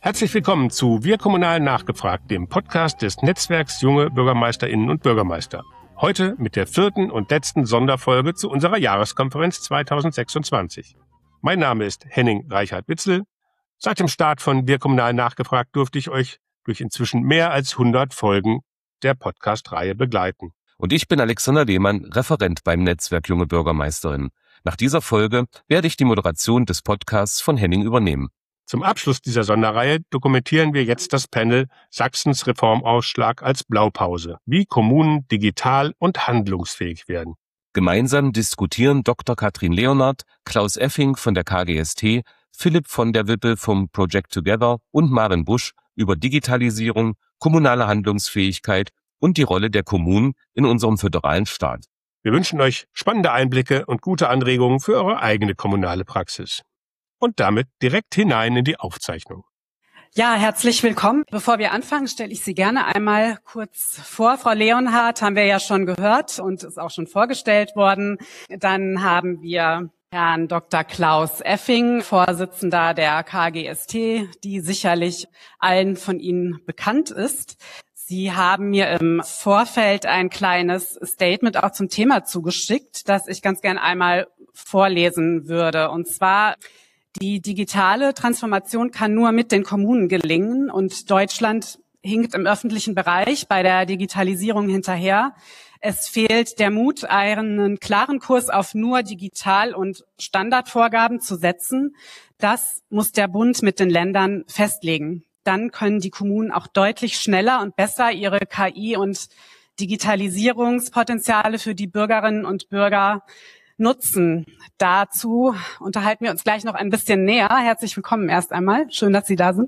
Herzlich willkommen zu Wir Kommunal nachgefragt, dem Podcast des Netzwerks Junge BürgermeisterInnen und Bürgermeister. Heute mit der 4. und letzten Sonderfolge zu unserer Jahreskonferenz 2026. Mein Name ist Henning Reichhardt-Witzel. Seit dem Start von Wir Kommunal nachgefragt durfte ich euch durch inzwischen mehr als 100 Folgen der Podcast-Reihe begleiten. Und ich bin Alexander Lehmann, Referent beim Netzwerk Junge BürgermeisterInnen. Nach dieser Folge werde ich die Moderation des Podcasts von Henning übernehmen. Zum Abschluss dieser Sonderreihe dokumentieren wir jetzt das Panel Sachsens Reformausschlag als Blaupause, wie Kommunen digital und handlungsfähig werden. Gemeinsam diskutieren Dr. Katrin Leonhardt, Klaus Effing von der KGST, Philipp von der Wippel vom Project Together und Maren Busch über Digitalisierung, kommunale Handlungsfähigkeit und die Rolle der Kommunen in unserem föderalen Staat. Wir wünschen euch spannende Einblicke und gute Anregungen für eure eigene kommunale Praxis. Und damit direkt hinein in die Aufzeichnung. Ja, herzlich willkommen. Bevor wir anfangen, stelle ich Sie gerne einmal kurz vor. Frau Leonhardt haben wir ja schon gehört und ist auch schon vorgestellt worden. Dann haben wir Herrn Dr. Klaus Effing, Vorsitzender der KGST, die sicherlich allen von Ihnen bekannt ist. Sie haben mir im Vorfeld ein kleines Statement auch zum Thema zugeschickt, das ich ganz gern einmal vorlesen würde. Und zwar: Die digitale Transformation kann nur mit den Kommunen gelingen und Deutschland hinkt im öffentlichen Bereich bei der Digitalisierung hinterher. Es fehlt der Mut, einen klaren Kurs auf nur Digital- und Standardvorgaben zu setzen. Das muss der Bund mit den Ländern festlegen. Dann können die Kommunen auch deutlich schneller und besser ihre KI- und Digitalisierungspotenziale für die Bürgerinnen und Bürger nutzen. Dazu unterhalten wir uns gleich noch ein bisschen näher. Herzlich willkommen erst einmal. Schön, dass Sie da sind.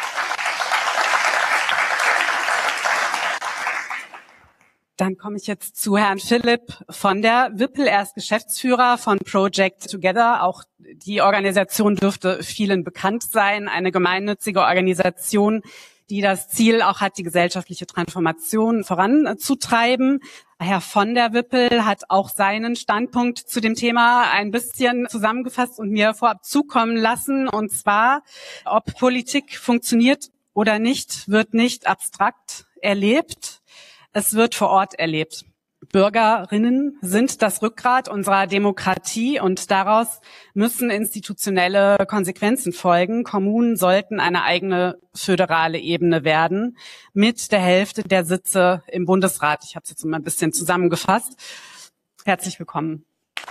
Dann komme ich jetzt zu Herrn Philipp von der Wippel. Er ist Geschäftsführer von Project Together. Auch die Organisation dürfte vielen bekannt sein. Eine gemeinnützige Organisation, die das Ziel auch hat, die gesellschaftliche Transformation voranzutreiben. Herr von der Wippel hat auch seinen Standpunkt zu dem Thema ein bisschen zusammengefasst und mir vorab zukommen lassen. Und zwar: Ob Politik funktioniert oder nicht, wird nicht abstrakt erlebt. Es wird vor Ort erlebt. Bürgerinnen sind das Rückgrat unserer Demokratie und daraus müssen institutionelle Konsequenzen folgen. Kommunen sollten eine eigene föderale Ebene werden mit der Hälfte der Sitze im Bundesrat. Ich habe es jetzt mal ein bisschen zusammengefasst. Herzlich willkommen.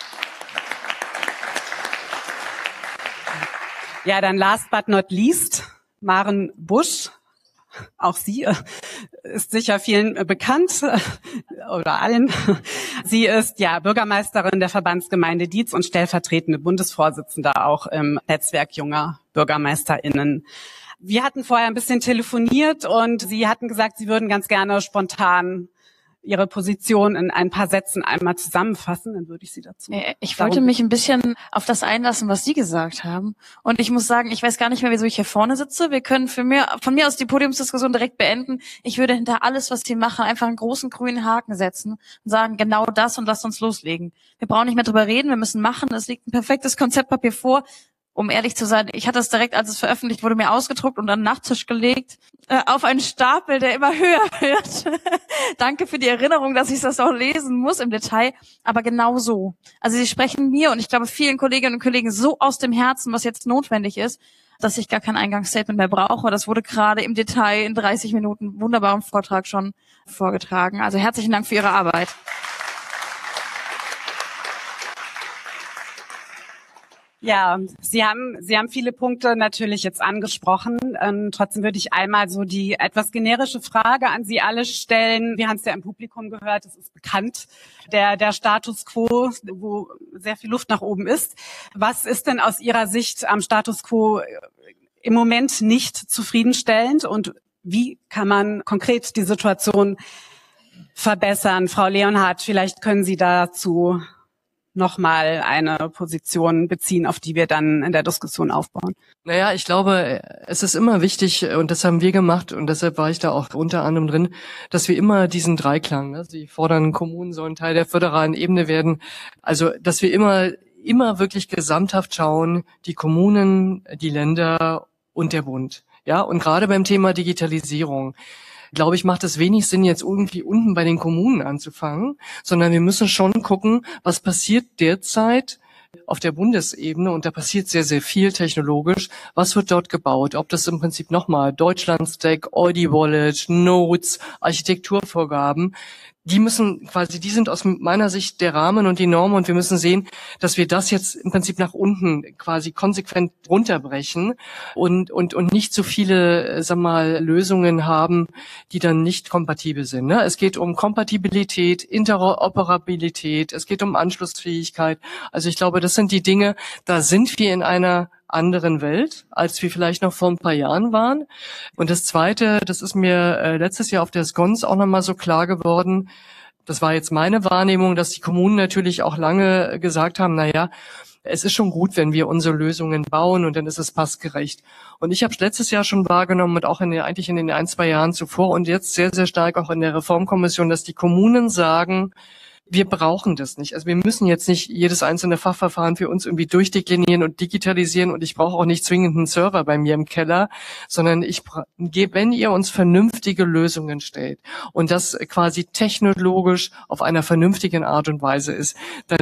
Ja, dann last but not least, Maren Busch. Auch sie ist sicher vielen bekannt oder allen. Sie ist ja Bürgermeisterin der Verbandsgemeinde Dietz und stellvertretende Bundesvorsitzende auch im Netzwerk junger BürgermeisterInnen. Wir hatten vorher ein bisschen telefoniert und Sie hatten gesagt, Sie würden ganz gerne spontan Ihre Position in ein paar Sätzen einmal zusammenfassen, dann würde ich Sie dazu. Ich wollte mich ein bisschen auf das einlassen, was Sie gesagt haben. Und ich muss sagen, ich weiß gar nicht mehr, wieso ich hier vorne sitze. Wir können von mir aus die Podiumsdiskussion direkt beenden. Ich würde hinter alles, was Sie machen, einfach einen großen grünen Haken setzen und sagen, genau das, und lasst uns loslegen. Wir brauchen nicht mehr drüber reden, wir müssen machen. Es liegt ein perfektes Konzeptpapier vor. Um ehrlich zu sein, ich hatte es direkt, als es veröffentlicht wurde, mir ausgedruckt und an den Nachttisch gelegt, auf einen Stapel, der immer höher wird. Danke für die Erinnerung, dass ich das auch lesen muss im Detail, aber genau so. Also Sie sprechen mir und ich glaube vielen Kolleginnen und Kollegen so aus dem Herzen, was jetzt notwendig ist, dass ich gar kein Eingangsstatement mehr brauche. Das wurde gerade im Detail in 30 Minuten wunderbarem Vortrag schon vorgetragen. Also herzlichen Dank für Ihre Arbeit. Ja, Sie haben viele Punkte natürlich jetzt angesprochen. Trotzdem würde ich einmal so die etwas generische Frage an Sie alle stellen. Wir haben es ja im Publikum gehört, es ist bekannt, der Status quo, wo sehr viel Luft nach oben ist. Was ist denn aus Ihrer Sicht am Status quo im Moment nicht zufriedenstellend und wie kann man konkret die Situation verbessern? Frau Leonhardt, vielleicht können Sie dazu nochmal eine Position beziehen, auf die wir dann in der Diskussion aufbauen. Naja, ich glaube, es ist immer wichtig, und das haben wir gemacht, und deshalb war ich da auch unter anderem drin, dass wir immer diesen Dreiklang, ne, Sie fordern, Kommunen sollen Teil der föderalen Ebene werden, also dass wir immer wirklich gesamthaft schauen, die Kommunen, die Länder und der Bund. Ja, und gerade beim Thema Digitalisierung, glaube ich, macht es wenig Sinn, jetzt irgendwie unten bei den Kommunen anzufangen, sondern wir müssen schon gucken, was passiert derzeit auf der Bundesebene, und da passiert sehr, sehr viel technologisch. Was wird dort gebaut? Ob das im Prinzip nochmal Deutschland-Stack, Audi Wallet, Nodes, Architekturvorgaben, die sind aus meiner Sicht der Rahmen und die Norm, und wir müssen sehen, dass wir das jetzt im Prinzip nach unten quasi konsequent runterbrechen und nicht so viele, Lösungen haben, die dann nicht kompatibel sind. Ne? Es geht um Kompatibilität, Interoperabilität, es geht um Anschlussfähigkeit. Also ich glaube, das sind die Dinge, da sind wir in einer anderen Welt, als wir vielleicht noch vor ein paar Jahren waren. Und das Zweite, das ist mir letztes Jahr auf der SCONS auch nochmal so klar geworden, das war jetzt meine Wahrnehmung, dass die Kommunen natürlich auch lange gesagt haben, es ist schon gut, wenn wir unsere Lösungen bauen, und dann ist es passgerecht. Und ich habe es letztes Jahr schon wahrgenommen und auch eigentlich in den 1-2 Jahren zuvor und jetzt sehr, sehr stark auch in der Reformkommission, dass die Kommunen sagen, wir brauchen das nicht. Also wir müssen jetzt nicht jedes einzelne Fachverfahren für uns irgendwie durchdeklinieren und digitalisieren, und ich brauche auch nicht zwingend einen Server bei mir im Keller, sondern wenn ihr uns vernünftige Lösungen stellt und das quasi technologisch auf einer vernünftigen Art und Weise ist,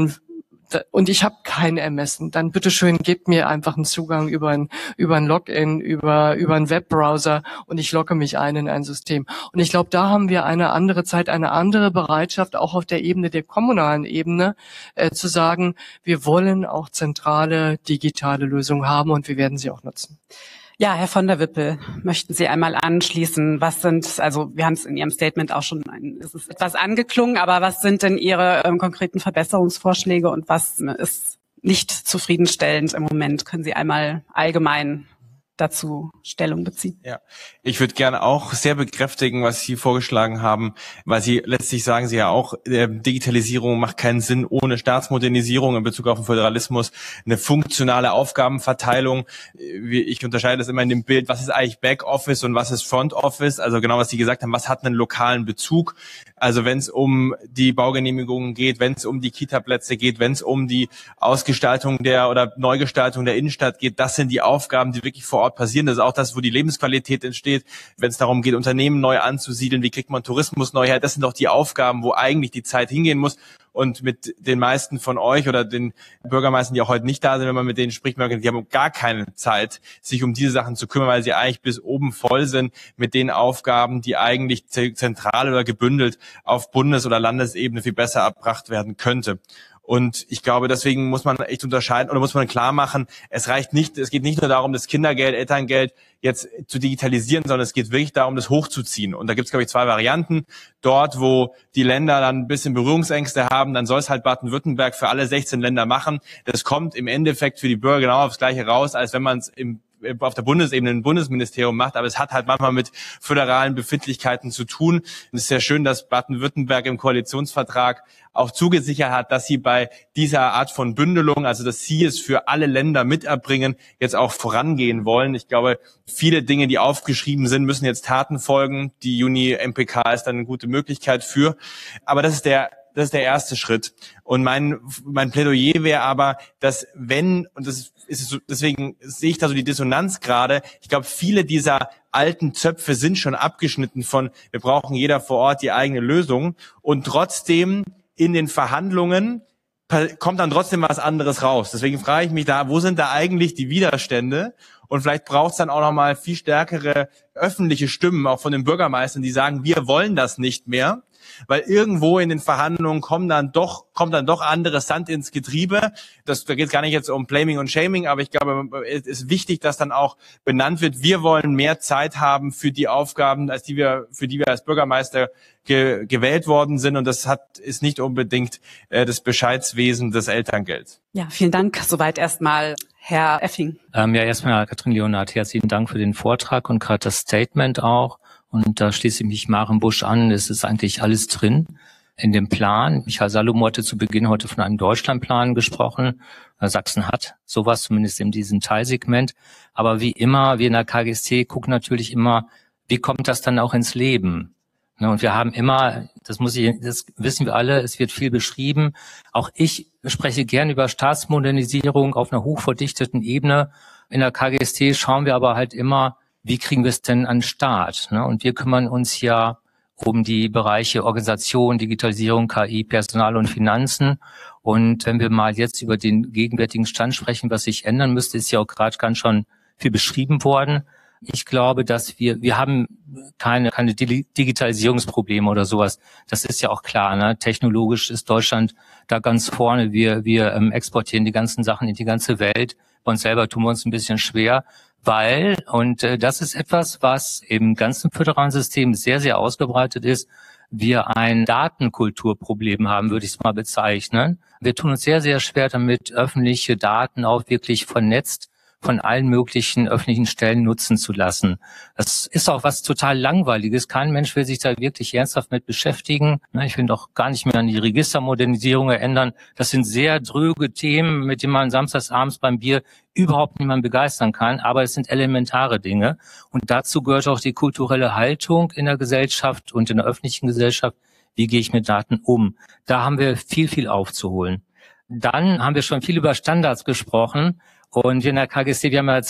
und ich habe kein Ermessen, dann bitteschön gebt mir einfach einen Zugang über ein Login, über einen Webbrowser, und ich logge mich ein in ein System. Und ich glaube, da haben wir eine andere Zeit, eine andere Bereitschaft, auch auf der Ebene der kommunalen Ebene, zu sagen, wir wollen auch zentrale digitale Lösungen haben, und wir werden sie auch nutzen. Ja, Herr von der Wippel, möchten Sie einmal anschließen? Wir haben es in Ihrem Statement auch schon, es ist etwas angeklungen, aber was sind denn Ihre konkreten Verbesserungsvorschläge und was ist nicht zufriedenstellend im Moment? Können Sie einmal allgemein dazu Stellung beziehen? Ja, ich würde gerne auch sehr bekräftigen, was Sie vorgeschlagen haben, weil Sie letztlich sagen Sie ja auch, Digitalisierung macht keinen Sinn ohne Staatsmodernisierung in Bezug auf den Föderalismus, eine funktionale Aufgabenverteilung. Ich unterscheide das immer in dem Bild, was ist eigentlich Backoffice und was ist Front Office, also genau, was Sie gesagt haben, was hat einen lokalen Bezug. Also wenn es um die Baugenehmigungen geht, wenn es um die Kita-Plätze geht, wenn es um die Ausgestaltung oder Neugestaltung der Innenstadt geht, das sind die Aufgaben, die wirklich vor Ort passieren. Das ist auch das, wo die Lebensqualität entsteht. Wenn es darum geht, Unternehmen neu anzusiedeln, wie kriegt man Tourismus neu her, das sind doch die Aufgaben, wo eigentlich die Zeit hingehen muss. Und mit den meisten von euch oder den Bürgermeistern, die auch heute nicht da sind, wenn man mit denen spricht, merkt, die haben gar keine Zeit, sich um diese Sachen zu kümmern, weil sie eigentlich bis oben voll sind mit den Aufgaben, die eigentlich zentral oder gebündelt auf Bundes- oder Landesebene viel besser erbracht werden könnte. Und ich glaube, deswegen muss man echt unterscheiden oder muss man klar machen, es geht nicht nur darum, das Kindergeld, Elterngeld jetzt zu digitalisieren, sondern es geht wirklich darum, das hochzuziehen. Und da gibt es, glaube ich, 2 Varianten. Dort, wo die Länder dann ein bisschen Berührungsängste haben, dann soll es halt Baden-Württemberg für alle 16 Länder machen. Das kommt im Endeffekt für die Bürger genau aufs Gleiche raus, als wenn man es auf der Bundesebene ein Bundesministerium macht, aber es hat halt manchmal mit föderalen Befindlichkeiten zu tun. Und es ist sehr schön, dass Baden-Württemberg im Koalitionsvertrag auch zugesichert hat, dass sie bei dieser Art von Bündelung, also dass sie es für alle Länder miterbringen, jetzt auch vorangehen wollen. Ich glaube, viele Dinge, die aufgeschrieben sind, müssen jetzt Taten folgen. Die Juni-MPK ist dann eine gute Möglichkeit für. Aber das ist der erste Schritt. Und mein Plädoyer wäre aber, dass deswegen sehe ich da so die Dissonanz gerade. Ich glaube, viele dieser alten Zöpfe sind schon abgeschnitten von, wir brauchen jeder vor Ort die eigene Lösung. Und trotzdem in den Verhandlungen kommt dann trotzdem was anderes raus. Deswegen frage ich mich da, wo sind da eigentlich die Widerstände? Und vielleicht braucht es dann auch nochmal viel stärkere öffentliche Stimmen, auch von den Bürgermeistern, die sagen, wir wollen das nicht mehr. Weil irgendwo in den Verhandlungen kommt dann doch anderes Sand ins Getriebe. Da geht es gar nicht jetzt um Blaming und Shaming, aber ich glaube, es ist wichtig, dass dann auch benannt wird, wir wollen mehr Zeit haben für die Aufgaben, für die wir als Bürgermeister gewählt worden sind. Und das ist nicht unbedingt das Bescheidswesen des Elterngelds. Ja, vielen Dank. Soweit erstmal Herr Effing. Erstmal Katrin Leonhardt, herzlichen Dank für den Vortrag und gerade das Statement auch. Und da schließe ich mich Maren Busch an. Es ist eigentlich alles drin in dem Plan. Michael Salomo hatte zu Beginn heute von einem Deutschlandplan gesprochen. Sachsen hat sowas, zumindest in diesem Teilsegment. Aber wie immer, wir in der KGST gucken natürlich immer, wie kommt das dann auch ins Leben? Und wir haben immer, das wissen wir alle, es wird viel beschrieben. Auch ich spreche gern über Staatsmodernisierung auf einer hochverdichteten Ebene. In der KGST schauen wir aber halt immer, wie kriegen wir es denn an den Start? Ne? Und wir kümmern uns ja um die Bereiche Organisation, Digitalisierung, KI, Personal und Finanzen. Und wenn wir mal jetzt über den gegenwärtigen Stand sprechen, was sich ändern müsste, ist ja auch gerade ganz schon viel beschrieben worden. Ich glaube, dass wir haben keine Digitalisierungsprobleme oder sowas. Das ist ja auch klar, ne? Technologisch ist Deutschland da ganz vorne. Wir exportieren die ganzen Sachen in die ganze Welt. Bei uns selber tun wir uns ein bisschen schwer, weil, und das ist etwas, was im ganzen föderalen System sehr, sehr ausgebreitet ist, wir ein Datenkulturproblem haben, würde ich es mal bezeichnen. Wir tun uns sehr, sehr schwer damit, öffentliche Daten auch wirklich vernetzt von allen möglichen öffentlichen Stellen nutzen zu lassen. Das ist auch was total Langweiliges. Kein Mensch will sich da wirklich ernsthaft mit beschäftigen. Ich will doch gar nicht mehr an die Registermodernisierung erinnern. Das sind sehr dröge Themen, mit denen man samstagsabends beim Bier überhaupt niemanden begeistern kann. Aber es sind elementare Dinge. Und dazu gehört auch die kulturelle Haltung in der Gesellschaft und in der öffentlichen Gesellschaft. Wie gehe ich mit Daten um? Da haben wir viel, viel aufzuholen. Dann haben wir schon viel über Standards gesprochen. Und wir in der KGST, wir haben ja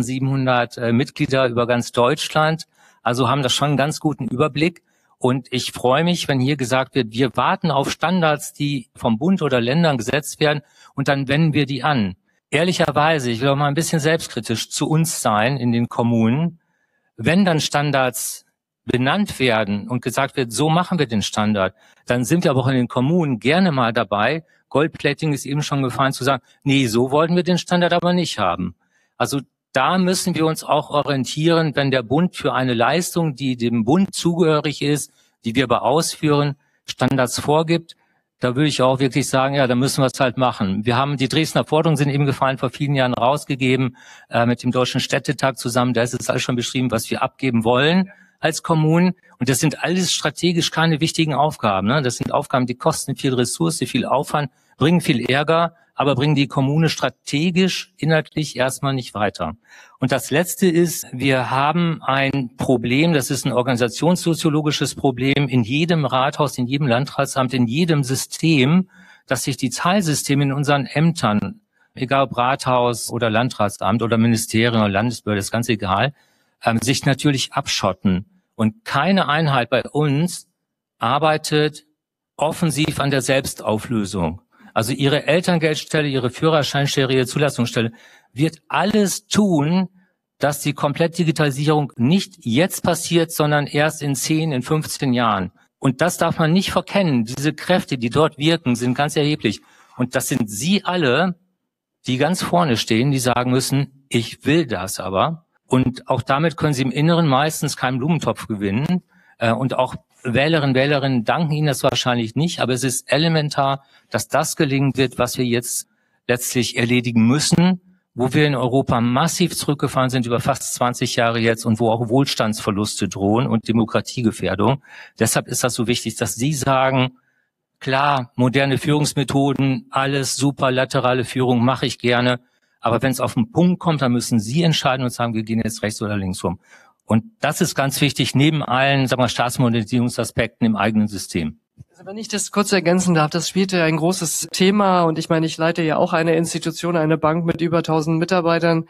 2700 Mitglieder über ganz Deutschland, also haben da schon einen ganz guten Überblick. Und ich freue mich, wenn hier gesagt wird, wir warten auf Standards, die vom Bund oder Ländern gesetzt werden, und dann wenden wir die an. Ehrlicherweise, ich will auch mal ein bisschen selbstkritisch zu uns sein in den Kommunen. Wenn dann Standards benannt werden und gesagt wird, so machen wir den Standard, dann sind wir aber auch in den Kommunen gerne mal dabei. Goldplating ist eben schon gefallen, zu sagen, nee, so wollten wir den Standard aber nicht haben. Also da müssen wir uns auch orientieren, wenn der Bund für eine Leistung, die dem Bund zugehörig ist, die wir aber ausführen, Standards vorgibt. Da würde ich auch wirklich sagen, ja, da müssen wir es halt machen. Wir haben die Dresdner Forderungen sind eben gefallen, vor vielen Jahren rausgegeben, mit dem Deutschen Städtetag zusammen. Da ist es alles schon beschrieben, was wir abgeben wollen als Kommunen. Und das sind alles strategisch keine wichtigen Aufgaben. Ne? Das sind Aufgaben, die kosten viel Ressource, viel Aufwand, bringen viel Ärger, aber bringen die Kommune strategisch, inhaltlich erstmal nicht weiter. Und das Letzte ist, wir haben ein Problem, das ist ein organisationssoziologisches Problem in jedem Rathaus, in jedem Landratsamt, in jedem System, dass sich die Zahlsysteme in unseren Ämtern, egal ob Rathaus oder Landratsamt oder Ministerium oder Landesbehörde, ist ganz egal, sich natürlich abschotten. Und keine Einheit bei uns arbeitet offensiv an der Selbstauflösung. Also ihre Elterngeldstelle, ihre Führerscheinstelle, ihre Zulassungsstelle wird alles tun, dass die Komplettdigitalisierung nicht jetzt passiert, sondern erst in 10, in 15 Jahren. Und das darf man nicht verkennen. Diese Kräfte, die dort wirken, sind ganz erheblich. Und das sind Sie alle, die ganz vorne stehen, die sagen müssen, ich will das aber. Und auch damit können Sie im Inneren meistens keinen Blumentopf gewinnen. Und auch Wählerinnen danken Ihnen das wahrscheinlich nicht. Aber es ist elementar, dass das gelingen wird, was wir jetzt letztlich erledigen müssen, wo wir in Europa massiv zurückgefahren sind über fast 20 Jahre jetzt und wo auch Wohlstandsverluste drohen und Demokratiegefährdung. Deshalb ist das so wichtig, dass Sie sagen, klar, moderne Führungsmethoden, alles super, laterale Führung mache ich gerne. Aber wenn es auf den Punkt kommt, dann müssen Sie entscheiden und sagen, wir gehen jetzt rechts oder links rum. Und das ist ganz wichtig, neben allen, sagen wir, Staatsmodernisierungsaspekten im eigenen System. Also wenn ich das kurz ergänzen darf, das spielt ja ein großes Thema. Und ich meine, ich leite ja auch eine Institution, eine Bank mit über 1000 Mitarbeitern.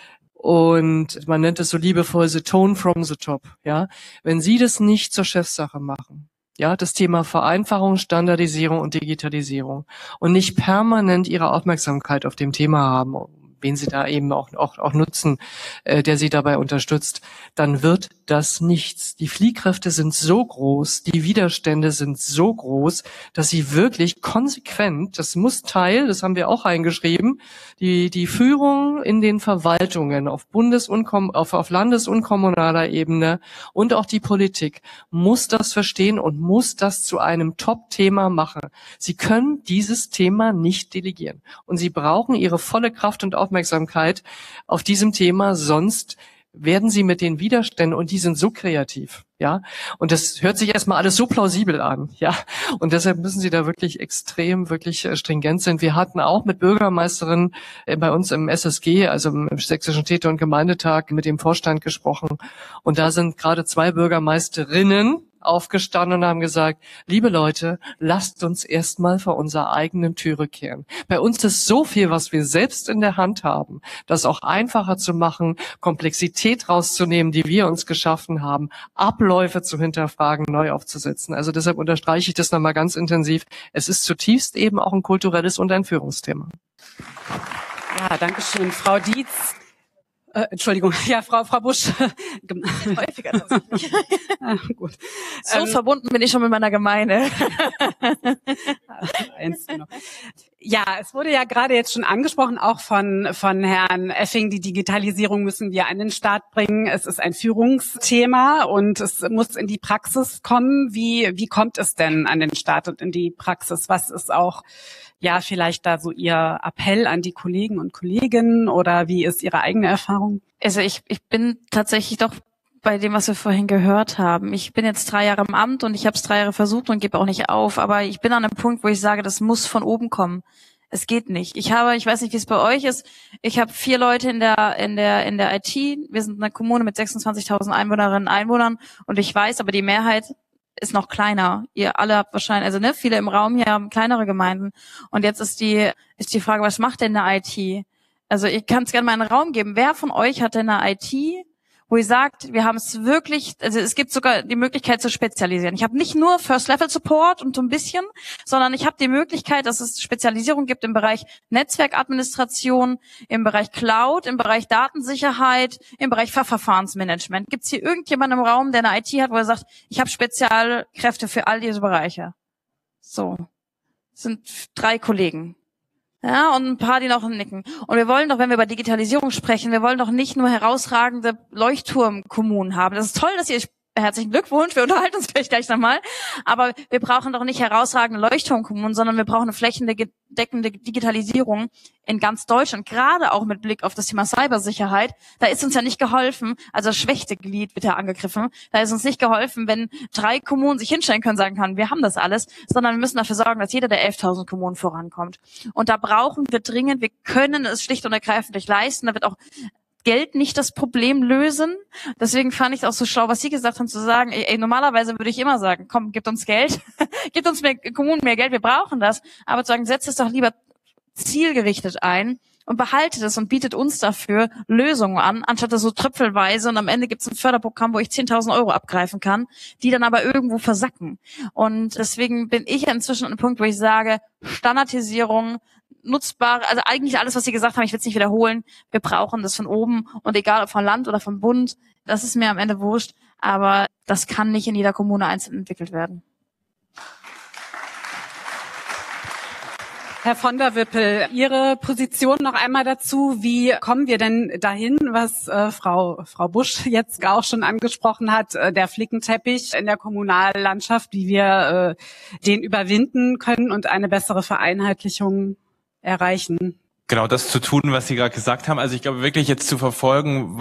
Und man nennt es so liebevoll the tone from the top. Ja, wenn Sie das nicht zur Chefsache machen, ja, das Thema Vereinfachung, Standardisierung und Digitalisierung und nicht permanent Ihre Aufmerksamkeit auf dem Thema haben, wen Sie da eben auch nutzen, der Sie dabei unterstützt, dann wird das nichts. Die Fliehkräfte sind so groß, die Widerstände sind so groß, dass Sie wirklich konsequent, das muss Teil, das haben wir auch eingeschrieben, die Führung in den Verwaltungen auf auf Landes- und kommunaler Ebene und auch die Politik muss das verstehen und muss das zu einem Top-Thema machen. Sie können dieses Thema nicht delegieren und Sie brauchen Ihre volle Kraft und Aufmerksamkeit auf diesem Thema, sonst werden Sie mit den Widerständen, und die sind so kreativ, ja, und das hört sich erstmal alles so plausibel an, ja, und deshalb müssen Sie da wirklich wirklich stringent sein. Wir hatten auch mit Bürgermeisterinnen bei uns im SSG, also im Sächsischen Städte- und Gemeindetag, mit dem Vorstand gesprochen, und da sind gerade 2 Bürgermeisterinnen, aufgestanden und haben gesagt, liebe Leute, lasst uns erstmal vor unserer eigenen Türe kehren. Bei uns ist so viel, was wir selbst in der Hand haben, das auch einfacher zu machen, Komplexität rauszunehmen, die wir uns geschaffen haben, Abläufe zu hinterfragen, neu aufzusetzen. Also deshalb unterstreiche ich das nochmal ganz intensiv. Es ist zutiefst eben auch ein kulturelles und ein Führungsthema. Ja, danke schön, Frau Dietz. Entschuldigung, ja, Frau Busch. Häufiger tatsächlich. Gut. So verbunden bin ich schon mit meiner Gemeinde. Ja, es wurde ja gerade jetzt schon angesprochen, auch von Herrn Effing, die Digitalisierung müssen wir an den Start bringen. Es ist ein Führungsthema und es muss in die Praxis kommen. Wie kommt es denn an den Start und in die Praxis? Was ist auch ja vielleicht da so Ihr Appell an die Kollegen und Kolleginnen oder wie ist Ihre eigene Erfahrung? Also ich bin tatsächlich doch bei dem, was wir vorhin gehört haben. Ich bin jetzt 3 Jahre im Amt und ich habe es 3 Jahre versucht und gebe auch nicht auf, aber ich bin an einem Punkt, wo ich sage, das muss von oben kommen. Es geht nicht. Ich weiß nicht, wie es bei euch ist. Ich habe 4 Leute in der IT. Wir sind eine Kommune mit 26.000 Einwohnerinnen und Einwohnern und ich weiß, aber die Mehrheit ist noch kleiner. Ihr alle habt wahrscheinlich, also viele im Raum hier haben kleinere Gemeinden. Und jetzt ist die Frage, was macht denn eine IT? Also ich kann es gerne mal einen Raum geben. Wer von euch hat denn eine IT, wo ihr sagt, wir haben es wirklich, also es gibt sogar die Möglichkeit zu spezialisieren. Ich habe nicht nur First-Level-Support und so ein bisschen, sondern ich habe die Möglichkeit, dass es Spezialisierung gibt im Bereich Netzwerkadministration, im Bereich Cloud, im Bereich Datensicherheit, im Bereich Verfahrensmanagement. Gibt es hier irgendjemanden im Raum, der eine IT hat, wo er sagt, ich habe Spezialkräfte für all diese Bereiche? So, das sind 3 Kollegen. Ja, und ein paar, die noch nicken. Und wir wollen doch, wenn wir über Digitalisierung sprechen, wir wollen doch nicht nur herausragende Leuchtturmkommunen haben. Das ist toll, dass ihr, herzlichen Glückwunsch, wir unterhalten uns vielleicht gleich nochmal, aber wir brauchen doch nicht herausragende Leuchtturmkommunen, sondern wir brauchen eine flächendeckende Digitalisierung in ganz Deutschland, gerade auch mit Blick auf das Thema Cybersicherheit. Da ist uns ja nicht geholfen, also das schwächste Glied wird ja angegriffen, da ist uns nicht geholfen, wenn 3 Kommunen sich hinstellen können, sagen können, wir haben das alles, sondern wir müssen dafür sorgen, dass jeder der 11.000 Kommunen vorankommt. Und da brauchen wir dringend, wir können es schlicht und ergreifend nicht leisten, da wird auch Geld nicht das Problem lösen. Deswegen fand ich es auch so schlau, was Sie gesagt haben, zu sagen, normalerweise würde ich immer sagen, komm, gebt uns Geld, gebt uns Kommunen mehr Geld, wir brauchen das. Aber zu sagen, setzt es doch lieber zielgerichtet ein und behaltet es und bietet uns dafür Lösungen an, anstatt das so tröpfelweise und am Ende gibt es ein Förderprogramm, wo ich 10.000 Euro abgreifen kann, die dann aber irgendwo versacken. Und deswegen bin ich inzwischen an einem Punkt, wo ich sage, Standardisierung, nutzbare, also eigentlich alles, was Sie gesagt haben, ich will es nicht wiederholen, wir brauchen das von oben und egal ob von Land oder vom Bund, das ist mir am Ende wurscht, aber das kann nicht in jeder Kommune einzeln entwickelt werden. Herr von der Wippel, Ihre Position noch einmal dazu. Wie kommen wir denn dahin, was Frau Busch jetzt auch schon angesprochen hat, der Flickenteppich in der Kommunallandschaft, wie wir den überwinden können und eine bessere Vereinheitlichung erreichen? Genau, das zu tun, was Sie gerade gesagt haben. Also ich glaube wirklich jetzt zu verfolgen,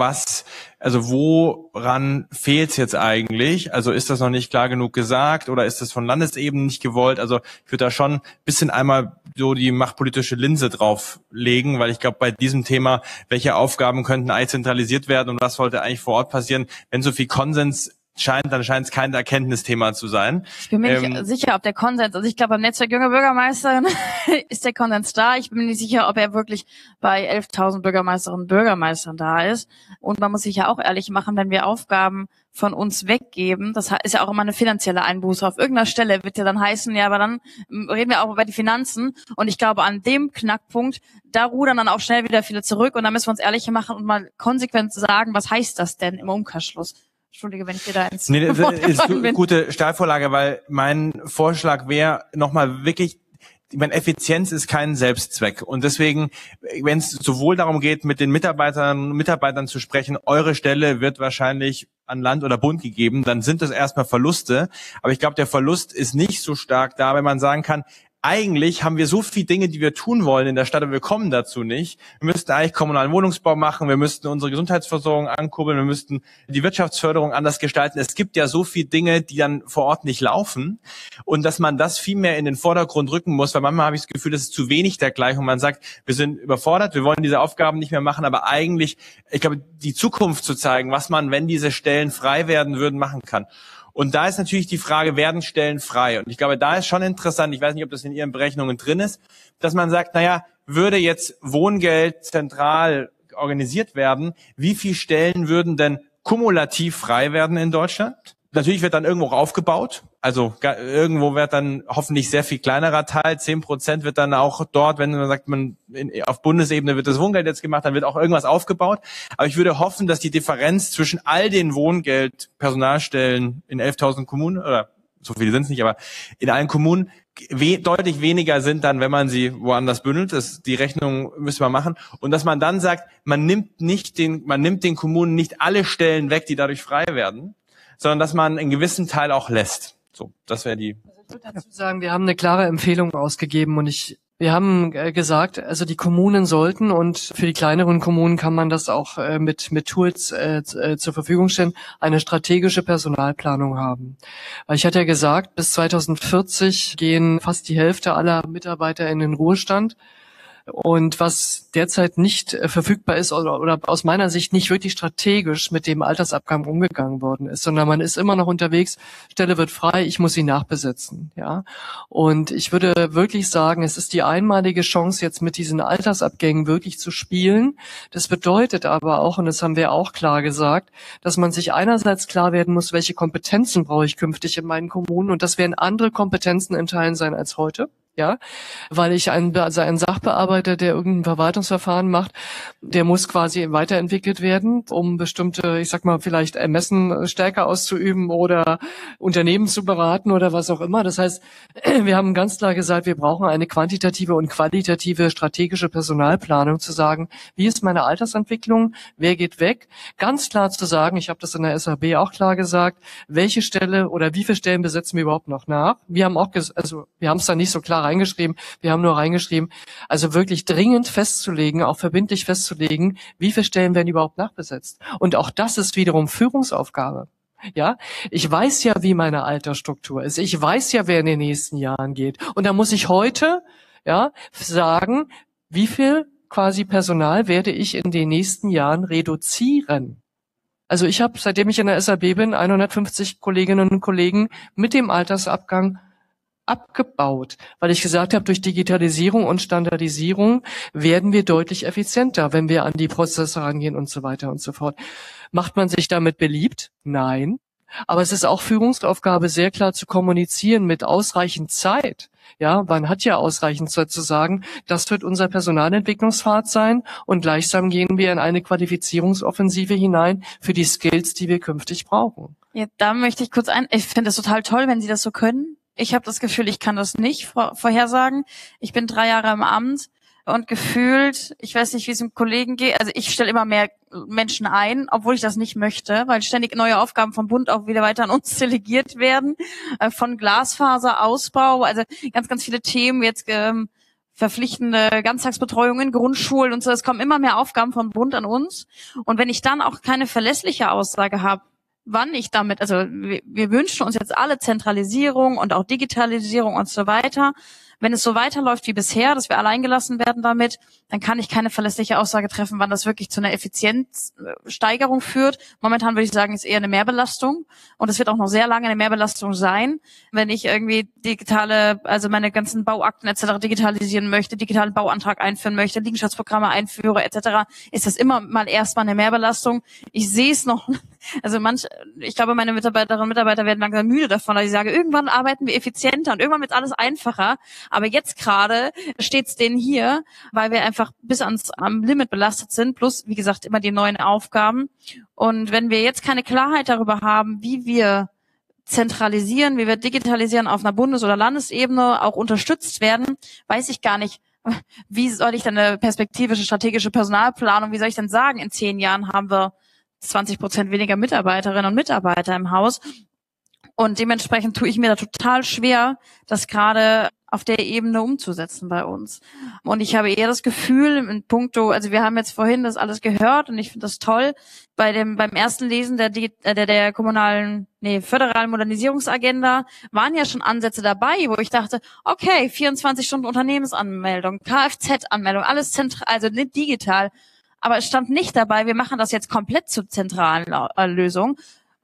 woran fehlt es jetzt eigentlich? Also ist das noch nicht klar genug gesagt oder ist das von Landesebene nicht gewollt? Also ich würde da schon ein bisschen einmal so die machtpolitische Linse drauflegen, weil ich glaube bei diesem Thema, welche Aufgaben könnten eigentlich zentralisiert werden und was sollte eigentlich vor Ort passieren, wenn so viel Konsens dann scheint es kein Erkenntnisthema zu sein. Ich bin mir nicht sicher, ob der Konsens, also ich glaube, beim Netzwerk Junge Bürgermeister ist der Konsens da. Ich bin mir nicht sicher, ob er wirklich bei 11.000 Bürgermeisterinnen und Bürgermeistern da ist. Und man muss sich ja auch ehrlich machen, wenn wir Aufgaben von uns weggeben, das ist ja auch immer eine finanzielle Einbuße. Auf irgendeiner Stelle wird ja dann heißen, ja, aber dann reden wir auch über die Finanzen. Und ich glaube, an dem Knackpunkt, da rudern dann auch schnell wieder viele zurück. Und da müssen wir uns ehrlich machen und mal konsequent sagen, was heißt das denn im Umkehrschluss? Entschuldige, wenn ich dir da ins Wort gefallen bin. Gute Steilvorlage, weil mein Vorschlag wäre nochmal wirklich, ich meine, Effizienz ist kein Selbstzweck. Und deswegen, wenn es sowohl darum geht, mit den Mitarbeitern zu sprechen, eure Stelle wird wahrscheinlich an Land oder Bund gegeben, dann sind das erstmal Verluste. Aber ich glaube, der Verlust ist nicht so stark da, wenn man sagen kann, eigentlich haben wir so viele Dinge, die wir tun wollen in der Stadt, aber wir kommen dazu nicht. Wir müssten eigentlich kommunalen Wohnungsbau machen, wir müssten unsere Gesundheitsversorgung ankurbeln, wir müssten die Wirtschaftsförderung anders gestalten. Es gibt ja so viele Dinge, die dann vor Ort nicht laufen und dass man das viel mehr in den Vordergrund rücken muss, weil manchmal habe ich das Gefühl, das ist zu wenig dergleichen und man sagt, wir sind überfordert, wir wollen diese Aufgaben nicht mehr machen, aber eigentlich, ich glaube, die Zukunft zu zeigen, was man, wenn diese Stellen frei werden würden, machen kann. Und da ist natürlich die Frage, werden Stellen frei? Und ich glaube, da ist schon interessant, ich weiß nicht, ob das in Ihren Berechnungen drin ist, dass man sagt, naja, würde jetzt Wohngeld zentral organisiert werden, wie viele Stellen würden denn kumulativ frei werden in Deutschland? Natürlich wird dann irgendwo aufgebaut, also irgendwo wird dann hoffentlich sehr viel kleinerer Teil, 10% wird dann auch dort, wenn man sagt, auf Bundesebene wird das Wohngeld jetzt gemacht, dann wird auch irgendwas aufgebaut. Aber ich würde hoffen, dass die Differenz zwischen all den Wohngeld-Personalstellen in 11.000 Kommunen, oder so viele sind es nicht, aber in allen Kommunen deutlich weniger sind dann, wenn man sie woanders bündelt. Die Rechnung müsste man machen. Und dass man dann sagt, man nimmt den Kommunen nicht alle Stellen weg, die dadurch frei werden, sondern dass man einen gewissen Teil auch lässt. So, das wäre die. Also ich würde dazu sagen, wir haben eine klare Empfehlung ausgegeben und wir haben gesagt, also die Kommunen sollten, und für die kleineren Kommunen kann man das auch mit Tools zur Verfügung stellen, eine strategische Personalplanung haben. Weil ich hatte ja gesagt, bis 2040 gehen fast die Hälfte aller Mitarbeiter in den Ruhestand. Und was derzeit nicht verfügbar ist oder aus meiner Sicht nicht wirklich strategisch mit dem Altersabgang umgegangen worden ist, sondern man ist immer noch unterwegs, Stelle wird frei, ich muss sie nachbesetzen, ja. Und ich würde wirklich sagen, es ist die einmalige Chance, jetzt mit diesen Altersabgängen wirklich zu spielen. Das bedeutet aber auch, und das haben wir auch klar gesagt, dass man sich einerseits klar werden muss, welche Kompetenzen brauche ich künftig in meinen Kommunen, und das werden andere Kompetenzen in Teilen sein als heute. Ja, weil ich ein Sachbearbeiter, der irgendein Verwaltungsverfahren macht, der muss quasi weiterentwickelt werden, um bestimmte, ich sag mal, vielleicht Ermessen stärker auszuüben oder Unternehmen zu beraten oder was auch immer. Das heißt, wir haben ganz klar gesagt, wir brauchen eine quantitative und qualitative strategische Personalplanung, zu sagen, wie ist meine Altersentwicklung, wer geht weg, ganz klar zu sagen, ich habe das in der SAB auch klar gesagt, welche Stelle oder wie viele Stellen besetzen wir überhaupt noch nach. Wir haben auch, wir haben es da nicht so klar reingeschrieben. Wir haben nur reingeschrieben, also wirklich dringend festzulegen, auch verbindlich festzulegen, wie viele Stellen werden überhaupt nachbesetzt. Und auch das ist wiederum Führungsaufgabe. Ja, ich weiß ja, wie meine Altersstruktur ist. Ich weiß ja, wer in den nächsten Jahren geht. Und da muss ich heute, ja, sagen, wie viel quasi Personal werde ich in den nächsten Jahren reduzieren. Also ich habe, seitdem ich in der SAB bin, 150 Kolleginnen und Kollegen mit dem Altersabgang abgebaut, weil ich gesagt habe, durch Digitalisierung und Standardisierung werden wir deutlich effizienter, wenn wir an die Prozesse rangehen und so weiter und so fort. Macht man sich damit beliebt? Nein. Aber es ist auch Führungsaufgabe, sehr klar zu kommunizieren mit ausreichend Zeit. Ja, man hat ja ausreichend Zeit zu sagen, das wird unser Personalentwicklungspfad sein, und gleichsam gehen wir in eine Qualifizierungsoffensive hinein für die Skills, die wir künftig brauchen. Ja, da möchte ich kurz ich finde es total toll, wenn Sie das so können. Ich habe das Gefühl, ich kann das nicht vorhersagen. Ich bin 3 Jahre im Amt und gefühlt, ich weiß nicht, wie es dem Kollegen geht, also ich stelle immer mehr Menschen ein, obwohl ich das nicht möchte, weil ständig neue Aufgaben vom Bund auch wieder weiter an uns delegiert werden, von Glasfaserausbau, also ganz, ganz viele Themen, jetzt verpflichtende Ganztagsbetreuung in Grundschulen und so, es kommen immer mehr Aufgaben vom Bund an uns, und wenn ich dann auch keine verlässliche Aussage habe, wann ich damit, also wir wünschen uns jetzt alle Zentralisierung und auch Digitalisierung und so weiter. Wenn es so weiterläuft wie bisher, dass wir alleingelassen werden damit, dann kann ich keine verlässliche Aussage treffen, wann das wirklich zu einer Effizienzsteigerung führt. Momentan würde ich sagen, ist eher eine Mehrbelastung, und es wird auch noch sehr lange eine Mehrbelastung sein, wenn ich irgendwie also meine ganzen Bauakten etc. digitalisieren möchte, digitalen Bauantrag einführen möchte, Liegenschaftsprogramme einführe etc., ist das immer mal erstmal eine Mehrbelastung. Ich sehe es noch, also ich glaube, meine Mitarbeiterinnen und Mitarbeiter werden langsam müde davon, dass ich sage, irgendwann arbeiten wir effizienter und irgendwann wird alles einfacher. Aber jetzt gerade steht's denen hier, weil wir einfach bis am Limit belastet sind, plus, wie gesagt, immer die neuen Aufgaben. Und wenn wir jetzt keine Klarheit darüber haben, wie wir zentralisieren, wie wir digitalisieren auf einer Bundes- oder Landesebene, auch unterstützt werden, weiß ich gar nicht, wie soll ich dann eine perspektivische, strategische Personalplanung, wie soll ich denn sagen, in 10 Jahren haben wir 20% weniger Mitarbeiterinnen und Mitarbeiter im Haus. Und dementsprechend tue ich mir da total schwer, das gerade auf der Ebene umzusetzen bei uns. Und ich habe eher das Gefühl, in puncto, also wir haben jetzt vorhin das alles gehört und ich finde das toll, beim ersten Lesen der föderalen Modernisierungsagenda waren ja schon Ansätze dabei, wo ich dachte, okay, 24 Stunden Unternehmensanmeldung, Kfz-Anmeldung, alles zentral, also nicht digital. Aber es stand nicht dabei, wir machen das jetzt komplett zur zentralen Lösung.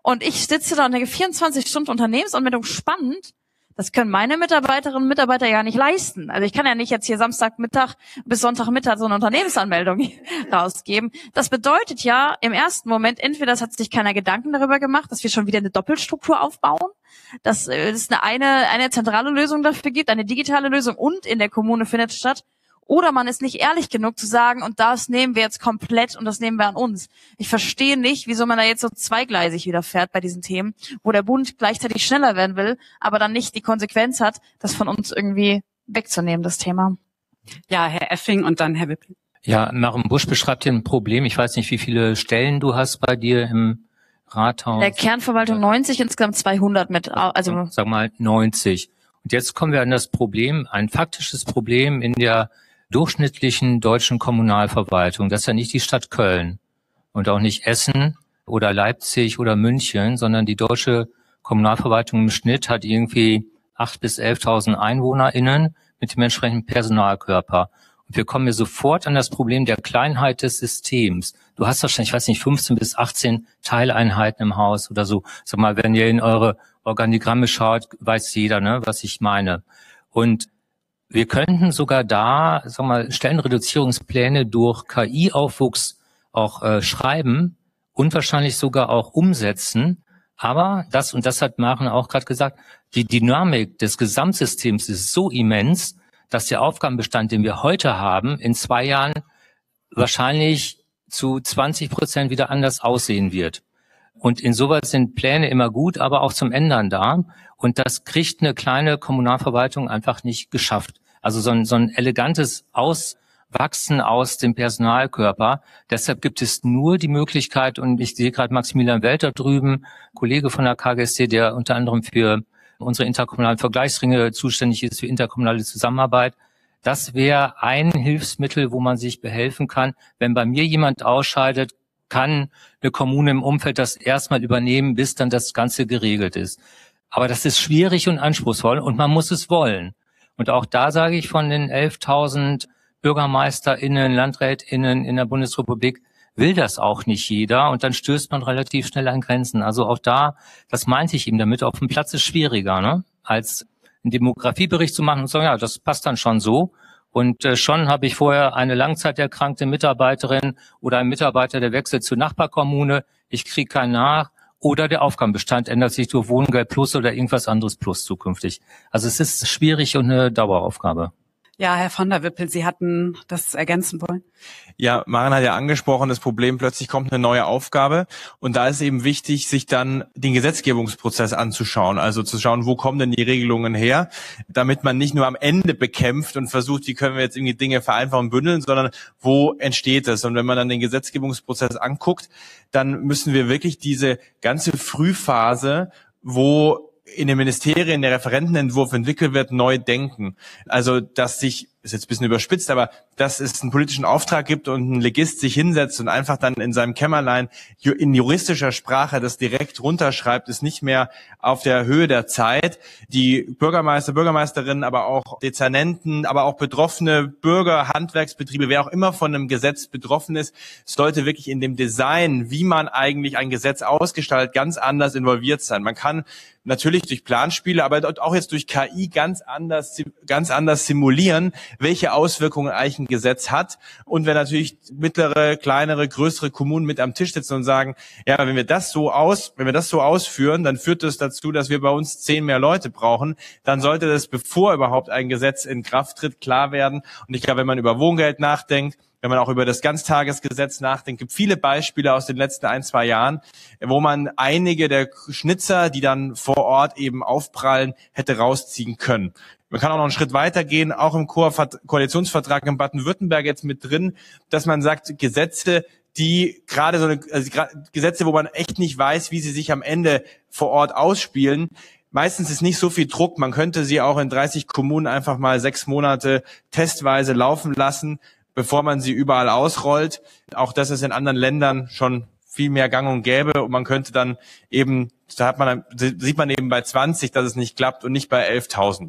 Und ich sitze da und denke, 24 Stunden Unternehmensanmeldung, spannend. Das können meine Mitarbeiterinnen und Mitarbeiter ja nicht leisten. Also ich kann ja nicht jetzt hier Samstagmittag bis Sonntagmittag so eine Unternehmensanmeldung rausgeben. Das bedeutet ja im ersten Moment, entweder es hat sich keiner Gedanken darüber gemacht, dass wir schon wieder eine Doppelstruktur aufbauen, dass es eine zentrale Lösung dafür gibt, eine digitale Lösung und in der Kommune findet statt. Oder man ist nicht ehrlich genug zu sagen, und das nehmen wir jetzt komplett und das nehmen wir an uns. Ich verstehe nicht, wieso man da jetzt so zweigleisig wieder fährt bei diesen Themen, wo der Bund gleichzeitig schneller werden will, aber dann nicht die Konsequenz hat, das von uns irgendwie wegzunehmen, das Thema. Ja, Herr Effing und dann Herr Wippel. Ja, Maren Busch beschreibt hier ein Problem. Ich weiß nicht, wie viele Stellen du hast bei dir im Rathaus. Der Kernverwaltung 90, insgesamt 200 mit, also. Sag mal 90. Und jetzt kommen wir an das Problem, ein faktisches Problem in der durchschnittlichen deutschen Kommunalverwaltung. Das ist ja nicht die Stadt Köln und auch nicht Essen oder Leipzig oder München, sondern die deutsche Kommunalverwaltung im Schnitt hat irgendwie 8.000 bis 11.000 EinwohnerInnen mit dem entsprechenden Personalkörper. Und wir kommen hier sofort an das Problem der Kleinheit des Systems. Du hast wahrscheinlich, ich weiß nicht, 15 bis 18 Teileinheiten im Haus oder so. Sag mal, wenn ihr in eure Organigramme schaut, weiß jeder, ne, was ich meine. Und wir könnten sogar da, sag mal, Stellenreduzierungspläne durch KI-Aufwuchs auch schreiben und wahrscheinlich sogar auch umsetzen. Aber das, und das hat Maren auch gerade gesagt, die Dynamik des Gesamtsystems ist so immens, dass der Aufgabenbestand, den wir heute haben, in 2 Jahren wahrscheinlich zu 20% wieder anders aussehen wird. Und insoweit sind Pläne immer gut, aber auch zum Ändern da. Und das kriegt eine kleine Kommunalverwaltung einfach nicht geschafft. Also so ein elegantes Auswachsen aus dem Personalkörper. Deshalb gibt es nur die Möglichkeit, und ich sehe gerade Maximilian Welter drüben, Kollege von der KGST, der unter anderem für unsere interkommunalen Vergleichsringe zuständig ist, für interkommunale Zusammenarbeit. Das wäre ein Hilfsmittel, wo man sich behelfen kann. Wenn bei mir jemand ausscheidet, kann eine Kommune im Umfeld das erstmal übernehmen, bis dann das Ganze geregelt ist. Aber das ist schwierig und anspruchsvoll und man muss es wollen. Und auch da sage ich, von den 11.000 BürgermeisterInnen, LandrätInnen in der Bundesrepublik will das auch nicht jeder und dann stößt man relativ schnell an Grenzen. Also auch da, das meinte ich eben damit, auf dem Platz ist schwieriger, ne, als einen Demografiebericht zu machen und zu sagen, ja, das passt dann schon so. Und schon habe ich vorher eine langzeiterkrankte Mitarbeiterin oder einen Mitarbeiter, der wechselt zur Nachbarkommune, ich kriege keinen nach. Oder der Aufgabenbestand ändert sich durch Wohngeld Plus oder irgendwas anderes Plus zukünftig. Also es ist schwierig und eine Daueraufgabe. Ja, Herr von der Wippel, Sie hatten das ergänzen wollen. Ja, Maren hat ja angesprochen, das Problem, plötzlich kommt eine neue Aufgabe. Und da ist eben wichtig, sich dann den Gesetzgebungsprozess anzuschauen. Also zu schauen, wo kommen denn die Regelungen her, damit man nicht nur am Ende bekämpft und versucht, wie können wir jetzt irgendwie Dinge vereinfachen und bündeln, sondern wo entsteht das? Und wenn man dann den Gesetzgebungsprozess anguckt, dann müssen wir wirklich diese ganze Frühphase, wo in den Ministerien der Referentenentwurf entwickelt wird, neu denken. Also, dass sich, ist jetzt ein bisschen überspitzt, aber dass es einen politischen Auftrag gibt und ein Legist sich hinsetzt und einfach dann in seinem Kämmerlein in juristischer Sprache das direkt runterschreibt, ist nicht mehr auf der Höhe der Zeit. Die Bürgermeister, Bürgermeisterinnen, aber auch Dezernenten, aber auch betroffene Bürger, Handwerksbetriebe, wer auch immer von einem Gesetz betroffen ist, sollte wirklich in dem Design, wie man eigentlich ein Gesetz ausgestaltet, ganz anders involviert sein. Man kann natürlich durch Planspiele, aber auch jetzt durch KI ganz anders simulieren, welche Auswirkungen eigentlich ein Gesetz hat. Und wenn natürlich mittlere, kleinere, größere Kommunen mit am Tisch sitzen und sagen, ja, wenn wir das so ausführen, dann führt das dazu, dass wir bei uns 10 mehr Leute brauchen, dann sollte das, bevor überhaupt ein Gesetz in Kraft tritt, klar werden. Und ich glaube, wenn man über Wohngeld nachdenkt, wenn man auch über das Ganztagesgesetz nachdenkt, gibt viele Beispiele aus den letzten 1-2 Jahren, wo man einige der Schnitzer, die dann vor Ort eben aufprallen, hätte rausziehen können. Man kann auch noch einen Schritt weiter gehen, auch im Koalitionsvertrag in Baden-Württemberg jetzt mit drin, dass man sagt, Gesetze, die Gesetze, wo man echt nicht weiß, wie sie sich am Ende vor Ort ausspielen. Meistens ist nicht so viel Druck. Man könnte sie auch in 30 Kommunen einfach mal 6 Monate testweise laufen lassen, bevor man sie überall ausrollt. Auch das ist in anderen Ländern schon viel mehr gang und gäbe und man könnte dann eben, sieht man eben bei 20, dass es nicht klappt und nicht bei 11.000.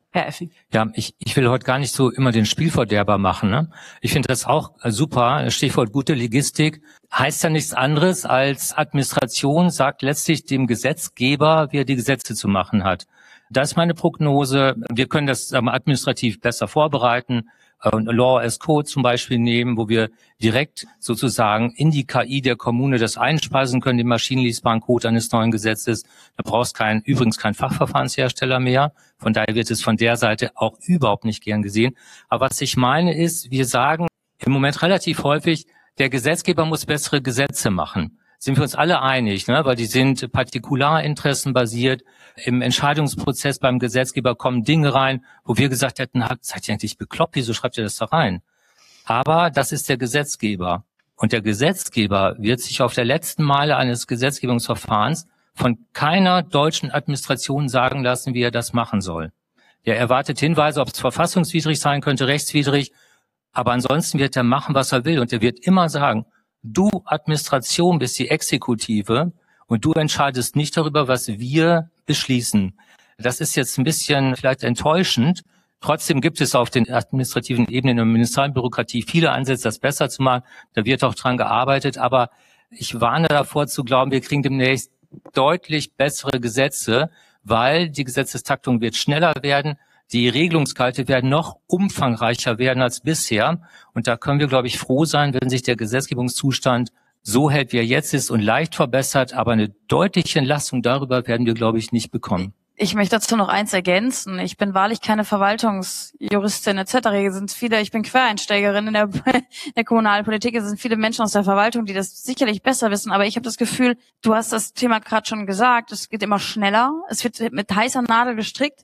Herr Effing. Ja, ich will heute gar nicht so immer den Spielverderber machen. Ne? Ich finde das auch super. Stichwort gute Logistik heißt ja nichts anderes als Administration sagt letztlich dem Gesetzgeber, wie er die Gesetze zu machen hat. Das ist meine Prognose. Wir können das administrativ besser vorbereiten. Law as Code zum Beispiel nehmen, wo wir direkt sozusagen in die KI der Kommune das einspeisen können, den maschinenlesbaren Code eines neuen Gesetzes. Da brauchst übrigens kein Fachverfahrenshersteller mehr. Von daher wird es von der Seite auch überhaupt nicht gern gesehen. Aber was ich meine ist, wir sagen im Moment relativ häufig, der Gesetzgeber muss bessere Gesetze machen. Sind wir uns alle einig, ne? Weil die sind partikularinteressenbasiert. Im Entscheidungsprozess beim Gesetzgeber kommen Dinge rein, wo wir gesagt hätten, seid ihr eigentlich bekloppt, wieso schreibt ihr das da rein? Aber das ist der Gesetzgeber. Und der Gesetzgeber wird sich auf der letzten Meile eines Gesetzgebungsverfahrens von keiner deutschen Administration sagen lassen, wie er das machen soll. Er erwartet Hinweise, ob es verfassungswidrig sein könnte, rechtswidrig. Aber ansonsten wird er machen, was er will. Und er wird immer sagen, du Administration bist die Exekutive und du entscheidest nicht darüber, was wir beschließen. Das ist jetzt ein bisschen vielleicht enttäuschend. Trotzdem gibt es auf den administrativen Ebenen in der Ministerialbürokratie viele Ansätze, das besser zu machen. Da wird auch dran gearbeitet. Aber ich warne davor zu glauben, wir kriegen demnächst deutlich bessere Gesetze, weil die Gesetzestaktung wird schneller werden. Die Regelungsgehalte werden noch umfangreicher werden als bisher. Und da können wir, glaube ich, froh sein, wenn sich der Gesetzgebungszustand so hält, wie er jetzt ist und leicht verbessert. Aber eine deutliche Entlastung darüber werden wir, glaube ich, nicht bekommen. Ich möchte dazu noch eins ergänzen. Ich bin wahrlich keine Verwaltungsjuristin etc. Hier sind viele, ich bin Quereinsteigerin in der Kommunalpolitik. Es sind viele Menschen aus der Verwaltung, die das sicherlich besser wissen. Aber ich habe das Gefühl, du hast das Thema gerade schon gesagt, es geht immer schneller. Es wird mit heißer Nadel gestrickt.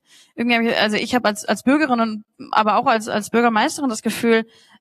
Ich habe als Bürgerin und aber auch als Bürgermeisterin das Gefühl,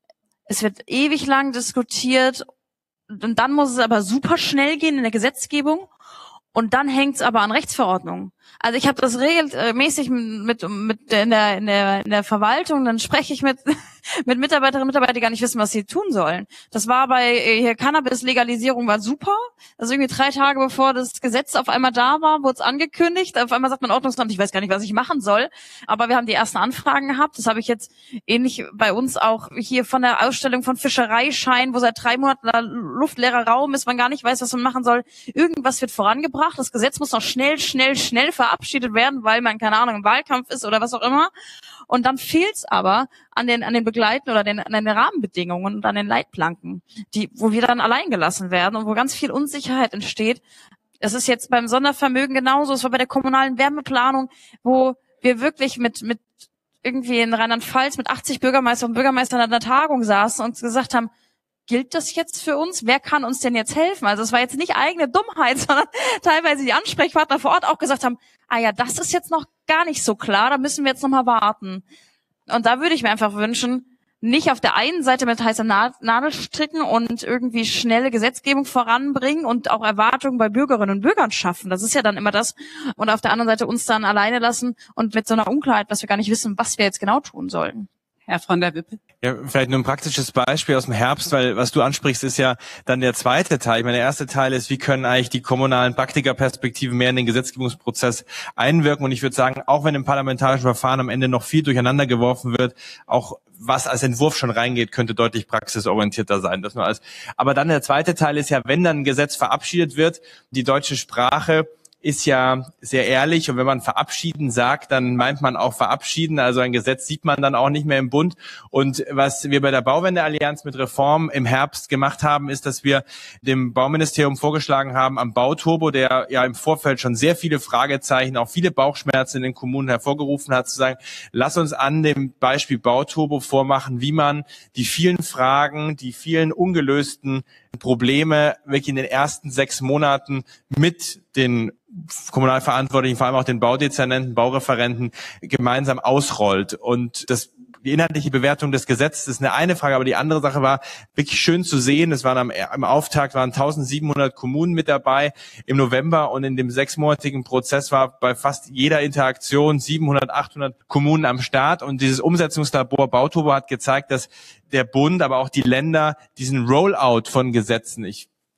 es wird ewig lang diskutiert und dann muss es aber super schnell gehen in der Gesetzgebung. Und dann hängt's aber an Rechtsverordnungen. Also ich habe das regelmäßig mit in der Verwaltung, dann spreche ich mit Mitarbeiterinnen und Mitarbeitern, die gar nicht wissen, was sie tun sollen. Das war bei hier Cannabis-Legalisierung war super. Also irgendwie 3 Tage bevor das Gesetz auf einmal da war, wurde es angekündigt. Auf einmal sagt man Ordnungsamt, ich weiß gar nicht, was ich machen soll. Aber wir haben die ersten Anfragen gehabt. Das habe ich jetzt ähnlich bei uns auch hier von der Ausstellung von Fischereischein, wo seit 3 Monaten da luftleerer Raum ist, man gar nicht weiß, was man machen soll. Irgendwas wird vorangebracht. Das Gesetz muss noch schnell verabschiedet werden, weil man, keine Ahnung, im Wahlkampf ist oder was auch immer. Und dann fehlt's aber an den Begleiten oder an den Rahmenbedingungen und an den Leitplanken, wo wir dann allein gelassen werden und wo ganz viel Unsicherheit entsteht. Es ist jetzt beim Sondervermögen genauso. Es war bei der kommunalen Wärmeplanung, wo wir wirklich mit irgendwie in Rheinland-Pfalz mit 80 Bürgermeisterinnen und Bürgermeistern an der Tagung saßen und gesagt haben, gilt das jetzt für uns? Wer kann uns denn jetzt helfen? Also es war jetzt nicht eigene Dummheit, sondern teilweise die Ansprechpartner vor Ort auch gesagt haben, das ist jetzt noch gar nicht so klar, da müssen wir jetzt noch mal warten. Und da würde ich mir einfach wünschen, nicht auf der einen Seite mit heißer Nadel stricken und irgendwie schnelle Gesetzgebung voranbringen und auch Erwartungen bei Bürgerinnen und Bürgern schaffen. Das ist ja dann immer das. Und auf der anderen Seite uns dann alleine lassen und mit so einer Unklarheit, dass wir gar nicht wissen, was wir jetzt genau tun sollen. Herr von der Wippe. Ja, vielleicht nur ein praktisches Beispiel aus dem Herbst, weil was du ansprichst, ist ja dann der zweite Teil. Ich meine, der erste Teil ist, wie können eigentlich die kommunalen Praktikerperspektiven mehr in den Gesetzgebungsprozess einwirken? Und ich würde sagen, auch wenn im parlamentarischen Verfahren am Ende noch viel durcheinander geworfen wird, auch was als Entwurf schon reingeht, könnte deutlich praxisorientierter sein. Das nur alles. Aber dann der zweite Teil ist ja, wenn dann ein Gesetz verabschiedet wird, die deutsche Sprache ist ja sehr ehrlich, und wenn man verabschieden sagt, dann meint man auch verabschieden. Also ein Gesetz sieht man dann auch nicht mehr im Bund. Und was wir bei der Bauwende-Allianz mit Reform im Herbst gemacht haben, ist, dass wir dem Bauministerium vorgeschlagen haben, am Bauturbo, der ja im Vorfeld schon sehr viele Fragezeichen, auch viele Bauchschmerzen in den Kommunen hervorgerufen hat, zu sagen, lass uns an dem Beispiel Bauturbo vormachen, wie man die vielen Fragen, die vielen ungelösten Probleme wirklich in den ersten 6 Monaten mit den Kommunalverantwortlichen, vor allem auch den Baudezernenten, Baureferenten gemeinsam ausrollt. Und die inhaltliche Bewertung des Gesetzes ist eine Frage, aber die andere Sache war wirklich schön zu sehen. Es waren im Auftakt waren 1700 Kommunen mit dabei im November, und in dem 6-monatigen Prozess war bei fast jeder Interaktion 700, 800 Kommunen am Start. Und dieses Umsetzungslabor Bauturbo hat gezeigt, dass der Bund, aber auch die Länder diesen Rollout von Gesetzen, ich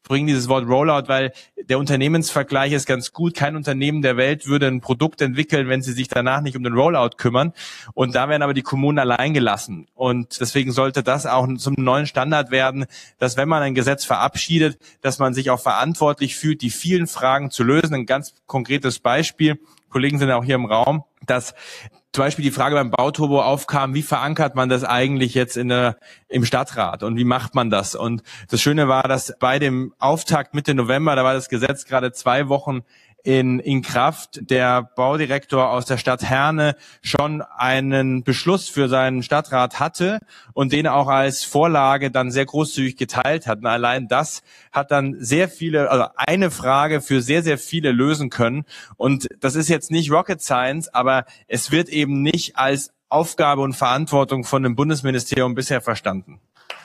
bringen dieses Wort Rollout, weil der Unternehmensvergleich ist ganz gut. Kein Unternehmen der Welt würde ein Produkt entwickeln, wenn sie sich danach nicht um den Rollout kümmern. Und da werden aber die Kommunen allein gelassen. Und deswegen sollte das auch zum neuen Standard werden, dass wenn man ein Gesetz verabschiedet, dass man sich auch verantwortlich fühlt, die vielen Fragen zu lösen. Ein ganz konkretes Beispiel, Kollegen sind auch hier im Raum, dass zum Beispiel die Frage beim Bauturbo aufkam, wie verankert man das eigentlich jetzt im Stadtrat und wie macht man das? Und das Schöne war, dass bei dem Auftakt Mitte November, da war das Gesetz gerade 2 Wochen in Kraft, der Baudirektor aus der Stadt Herne schon einen Beschluss für seinen Stadtrat hatte und den auch als Vorlage dann sehr großzügig geteilt hat. Und allein das hat dann sehr viele, also eine Frage für sehr, sehr viele lösen können. Und das ist jetzt nicht Rocket Science, aber es wird eben nicht als Aufgabe und Verantwortung von dem Bundesministerium bisher verstanden.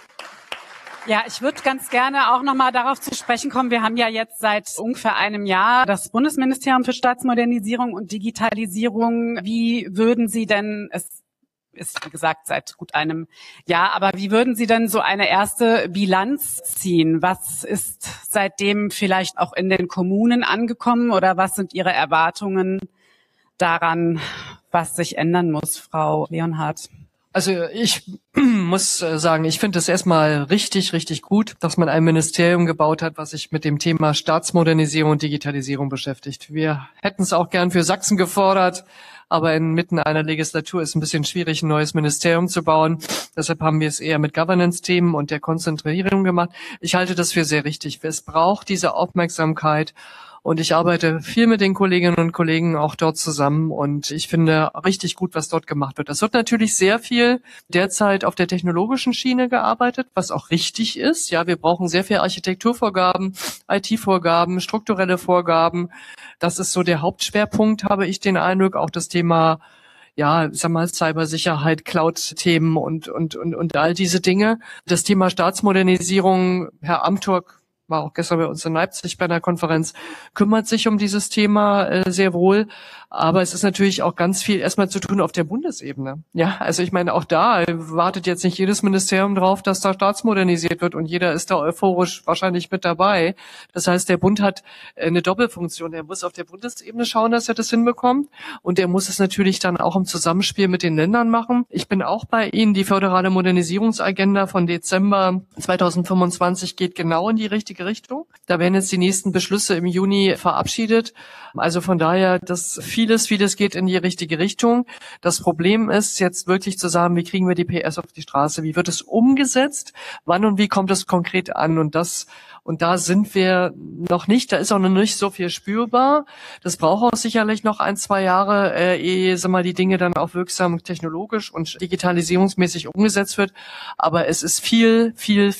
Ja, ich würde ganz gerne auch nochmal darauf zu sprechen kommen. Wir haben ja jetzt seit ungefähr einem Jahr das Bundesministerium für Staatsmodernisierung und Digitalisierung. Wie würden Sie denn, es ist wie gesagt seit gut einem Jahr, aber wie würden Sie denn so eine erste Bilanz ziehen? Was ist seitdem vielleicht auch in den Kommunen angekommen oder was sind Ihre Erwartungen daran, was sich ändern muss, Frau Leonhardt? Also ich muss sagen, ich finde es erstmal richtig, richtig gut, dass man ein Ministerium gebaut hat, was sich mit dem Thema Staatsmodernisierung und Digitalisierung beschäftigt. Wir hätten es auch gern für Sachsen gefordert, aber inmitten einer Legislatur ist ein bisschen schwierig, ein neues Ministerium zu bauen. Deshalb haben wir es eher mit Governance-Themen und der Konzentrierung gemacht. Ich halte das für sehr richtig. Es braucht diese Aufmerksamkeit. Und ich arbeite viel mit den Kolleginnen und Kollegen auch dort zusammen und ich finde richtig gut, was dort gemacht wird. Es wird natürlich sehr viel derzeit auf der technologischen Schiene gearbeitet, was auch richtig ist. Ja, wir brauchen sehr viel Architekturvorgaben, IT-Vorgaben, strukturelle Vorgaben. Das ist so der Hauptschwerpunkt, habe ich den Eindruck. Auch das Thema, ja, sag mal, Cybersicherheit, Cloud-Themen und all diese Dinge. Das Thema Staatsmodernisierung, Herr Amthor war auch gestern bei uns in Leipzig bei einer Konferenz, kümmert sich um dieses Thema sehr wohl. Aber es ist natürlich auch ganz viel erstmal zu tun auf der Bundesebene. Ja, also ich meine, auch da wartet jetzt nicht jedes Ministerium drauf, dass da staatsmodernisiert wird und jeder ist da euphorisch wahrscheinlich mit dabei. Das heißt, der Bund hat eine Doppelfunktion. Er muss auf der Bundesebene schauen, dass er das hinbekommt und er muss es natürlich dann auch im Zusammenspiel mit den Ländern machen. Ich bin auch bei Ihnen. Die föderale Modernisierungsagenda von Dezember 2025 geht genau in die richtige Richtung. Da werden jetzt die nächsten Beschlüsse im Juni verabschiedet. Also von daher, dass vieles geht in die richtige Richtung. Das Problem ist jetzt wirklich zu sagen, wie kriegen wir die PS auf die Straße? Wie wird es umgesetzt? Wann und wie kommt es konkret an? Und da sind wir noch nicht, da ist auch noch nicht so viel spürbar. Das braucht auch sicherlich noch 1-2 Jahre, ehe die Dinge dann auch wirksam technologisch und digitalisierungsmäßig umgesetzt wird. Aber es ist viel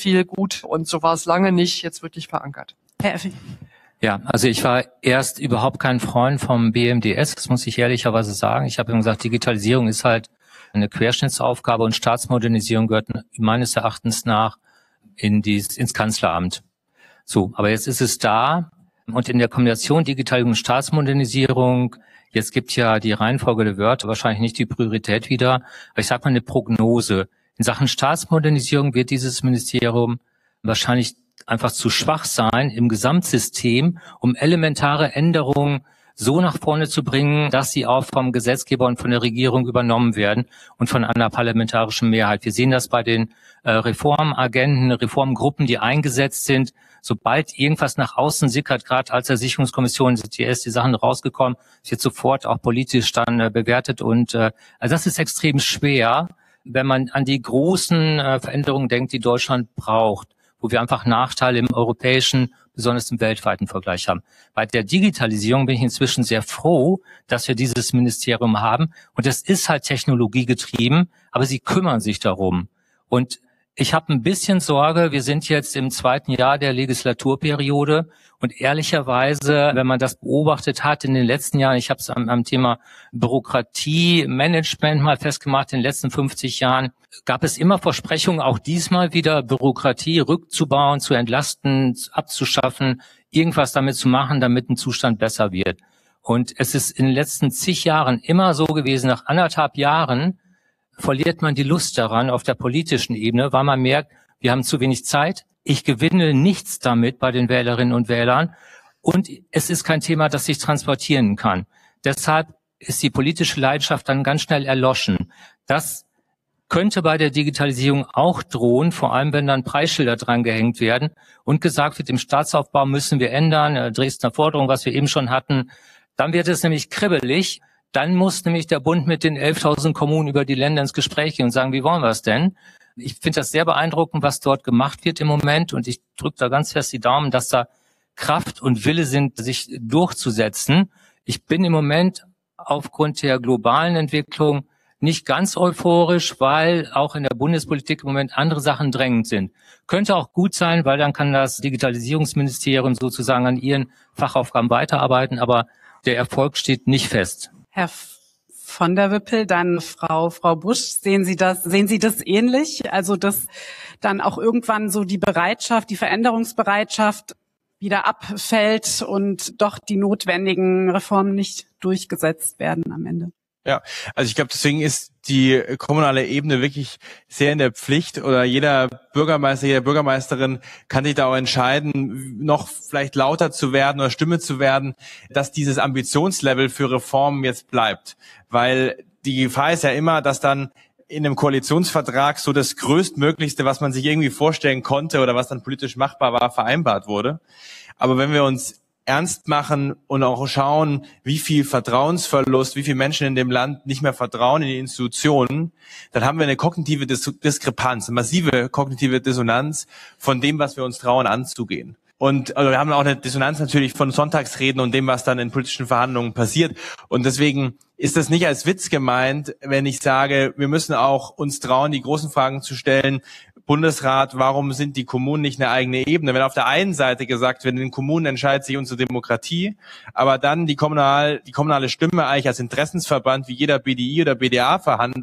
gut und so war es lange nicht jetzt wirklich verankert. Herr Effing. Ja, also ich war erst überhaupt kein Freund vom BMDS, das muss ich ehrlicherweise sagen. Ich habe immer gesagt, Digitalisierung ist halt eine Querschnittsaufgabe und Staatsmodernisierung gehört meines Erachtens nach ins Kanzleramt. So, aber jetzt ist es da und in der Kombination Digitalisierung und Staatsmodernisierung, jetzt gibt ja die Reihenfolge der Wörter wahrscheinlich nicht die Priorität wieder, aber ich sage mal eine Prognose. In Sachen Staatsmodernisierung wird dieses Ministerium wahrscheinlich einfach zu schwach sein im Gesamtsystem, um elementare Änderungen so nach vorne zu bringen, dass sie auch vom Gesetzgeber und von der Regierung übernommen werden und von einer parlamentarischen Mehrheit. Wir sehen das bei den Reformagenten, Reformgruppen, die eingesetzt sind. Sobald irgendwas nach außen sickert, gerade als der Sicherungskommission sind die Sachen rausgekommen, ist jetzt sofort auch politisch dann bewertet. Und also das ist extrem schwer, wenn man an die großen Veränderungen denkt, die Deutschland braucht, wo wir einfach Nachteile im europäischen, besonders im weltweiten Vergleich haben. Bei der Digitalisierung bin ich inzwischen sehr froh, dass wir dieses Ministerium haben. Und das ist halt technologiegetrieben, aber sie kümmern sich darum. Und ich habe ein bisschen Sorge, wir sind jetzt im 2. Jahr der Legislaturperiode und ehrlicherweise, wenn man das beobachtet hat in den letzten Jahren, ich habe es am Thema Bürokratie, Management mal festgemacht, in den letzten 50 Jahren gab es immer Versprechungen, auch diesmal wieder Bürokratie rückzubauen, zu entlasten, abzuschaffen, irgendwas damit zu machen, damit ein Zustand besser wird. Und es ist in den letzten zig Jahren immer so gewesen, nach 1,5 Jahren verliert man die Lust daran auf der politischen Ebene, weil man merkt, wir haben zu wenig Zeit, Ich gewinne nichts damit bei den Wählerinnen und Wählern und es ist kein Thema, das sich transportieren kann. Deshalb ist die politische Leidenschaft dann ganz schnell erloschen. Das könnte bei der Digitalisierung auch drohen, vor allem wenn dann Preisschilder dran gehängt werden und gesagt wird, im Staatsaufbau müssen wir ändern, Dresdner Forderung, was wir eben schon hatten. Dann wird es nämlich kribbelig. Dann muss nämlich der Bund mit den 11.000 Kommunen über die Länder ins Gespräch gehen und sagen, wie wollen wir es denn? Ich finde das sehr beeindruckend, was dort gemacht wird im Moment und ich drücke da ganz fest die Daumen, dass da Kraft und Wille sind, sich durchzusetzen. Ich bin im Moment aufgrund der globalen Entwicklung nicht ganz euphorisch, weil auch in der Bundespolitik im Moment andere Sachen drängend sind. Könnte auch gut sein, weil dann kann das Digitalisierungsministerium sozusagen an ihren Fachaufgaben weiterarbeiten, aber der Erfolg steht nicht fest. Herr von der Wippel, dann Frau Busch, sehen Sie das ähnlich? Also, dass dann auch irgendwann so die Bereitschaft, die Veränderungsbereitschaft wieder abfällt und doch die notwendigen Reformen nicht durchgesetzt werden am Ende? Ja, also ich glaube, deswegen ist die kommunale Ebene wirklich sehr in der Pflicht oder jeder Bürgermeister, jede Bürgermeisterin kann sich da auch entscheiden, noch vielleicht lauter zu werden oder Stimme zu werden, dass dieses Ambitionslevel für Reformen jetzt bleibt. Weil die Gefahr ist ja immer, dass dann in einem Koalitionsvertrag so das Größtmöglichste, was man sich irgendwie vorstellen konnte oder was dann politisch machbar war, vereinbart wurde. Aber wenn wir uns ernst machen und auch schauen, wie viel Vertrauensverlust, wie viele Menschen in dem Land nicht mehr vertrauen in die Institutionen, dann haben wir eine kognitive Diskrepanz, eine massive kognitive Dissonanz von dem, was wir uns trauen anzugehen. Und also wir haben auch eine Dissonanz natürlich von Sonntagsreden und dem, was dann in politischen Verhandlungen passiert. Und deswegen ist das nicht als Witz gemeint, wenn ich sage, wir müssen auch uns trauen, die großen Fragen zu stellen. Bundesrat, warum sind die Kommunen nicht eine eigene Ebene? Wenn auf der einen Seite gesagt wird, in den Kommunen entscheidet sich unsere Demokratie, aber dann die kommunale Stimme eigentlich als Interessensverband wie jeder BDI oder BDA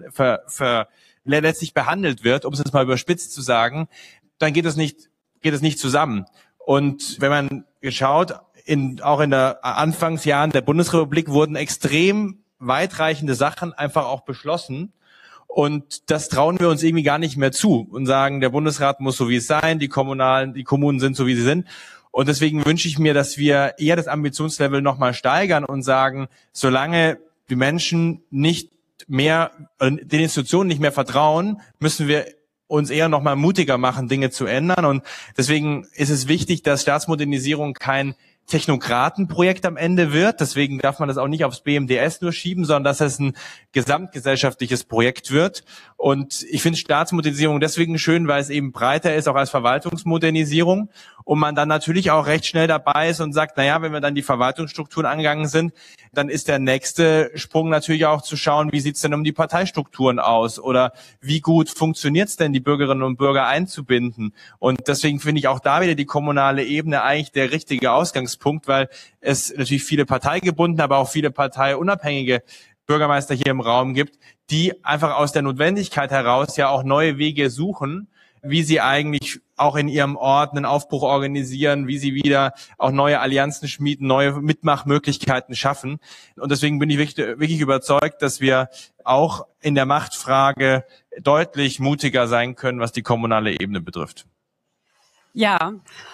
letztlich behandelt wird, um es jetzt mal überspitzt zu sagen, dann geht es nicht zusammen. Und wenn man schaut, auch in der Anfangsjahren der Bundesrepublik wurden extrem weitreichende Sachen einfach auch beschlossen. Und das trauen wir uns irgendwie gar nicht mehr zu und sagen, der Bundesrat muss so wie es sein, die Kommunen sind so wie sie sind. Und deswegen wünsche ich mir, dass wir eher das Ambitionslevel nochmal steigern und sagen, solange die Menschen nicht mehr, den Institutionen nicht mehr vertrauen, müssen wir uns eher nochmal mutiger machen, Dinge zu ändern. Und deswegen ist es wichtig, dass Staatsmodernisierung kein Technokratenprojekt am Ende wird. Deswegen darf man das auch nicht aufs BMDS nur schieben, sondern dass es ein gesamtgesellschaftliches Projekt wird. Und ich finde Staatsmodernisierung deswegen schön, weil es eben breiter ist, auch als Verwaltungsmodernisierung. Und man dann natürlich auch recht schnell dabei ist und sagt, naja, wenn wir dann die Verwaltungsstrukturen angegangen sind, dann ist der nächste Sprung natürlich auch zu schauen, wie sieht's denn um die Parteistrukturen aus oder wie gut funktioniert's denn, die Bürgerinnen und Bürger einzubinden. Und deswegen finde ich auch da wieder die kommunale Ebene eigentlich der richtige Ausgangspunkt, weil es natürlich viele parteigebundene, aber auch viele parteiunabhängige Bürgermeister hier im Raum gibt, die einfach aus der Notwendigkeit heraus ja auch neue Wege suchen, wie sie eigentlich auch in ihrem Ort einen Aufbruch organisieren, wie sie wieder auch neue Allianzen schmieden, neue Mitmachmöglichkeiten schaffen. Und deswegen bin ich wirklich überzeugt, dass wir auch in der Machtfrage deutlich mutiger sein können, was die kommunale Ebene betrifft. Ja,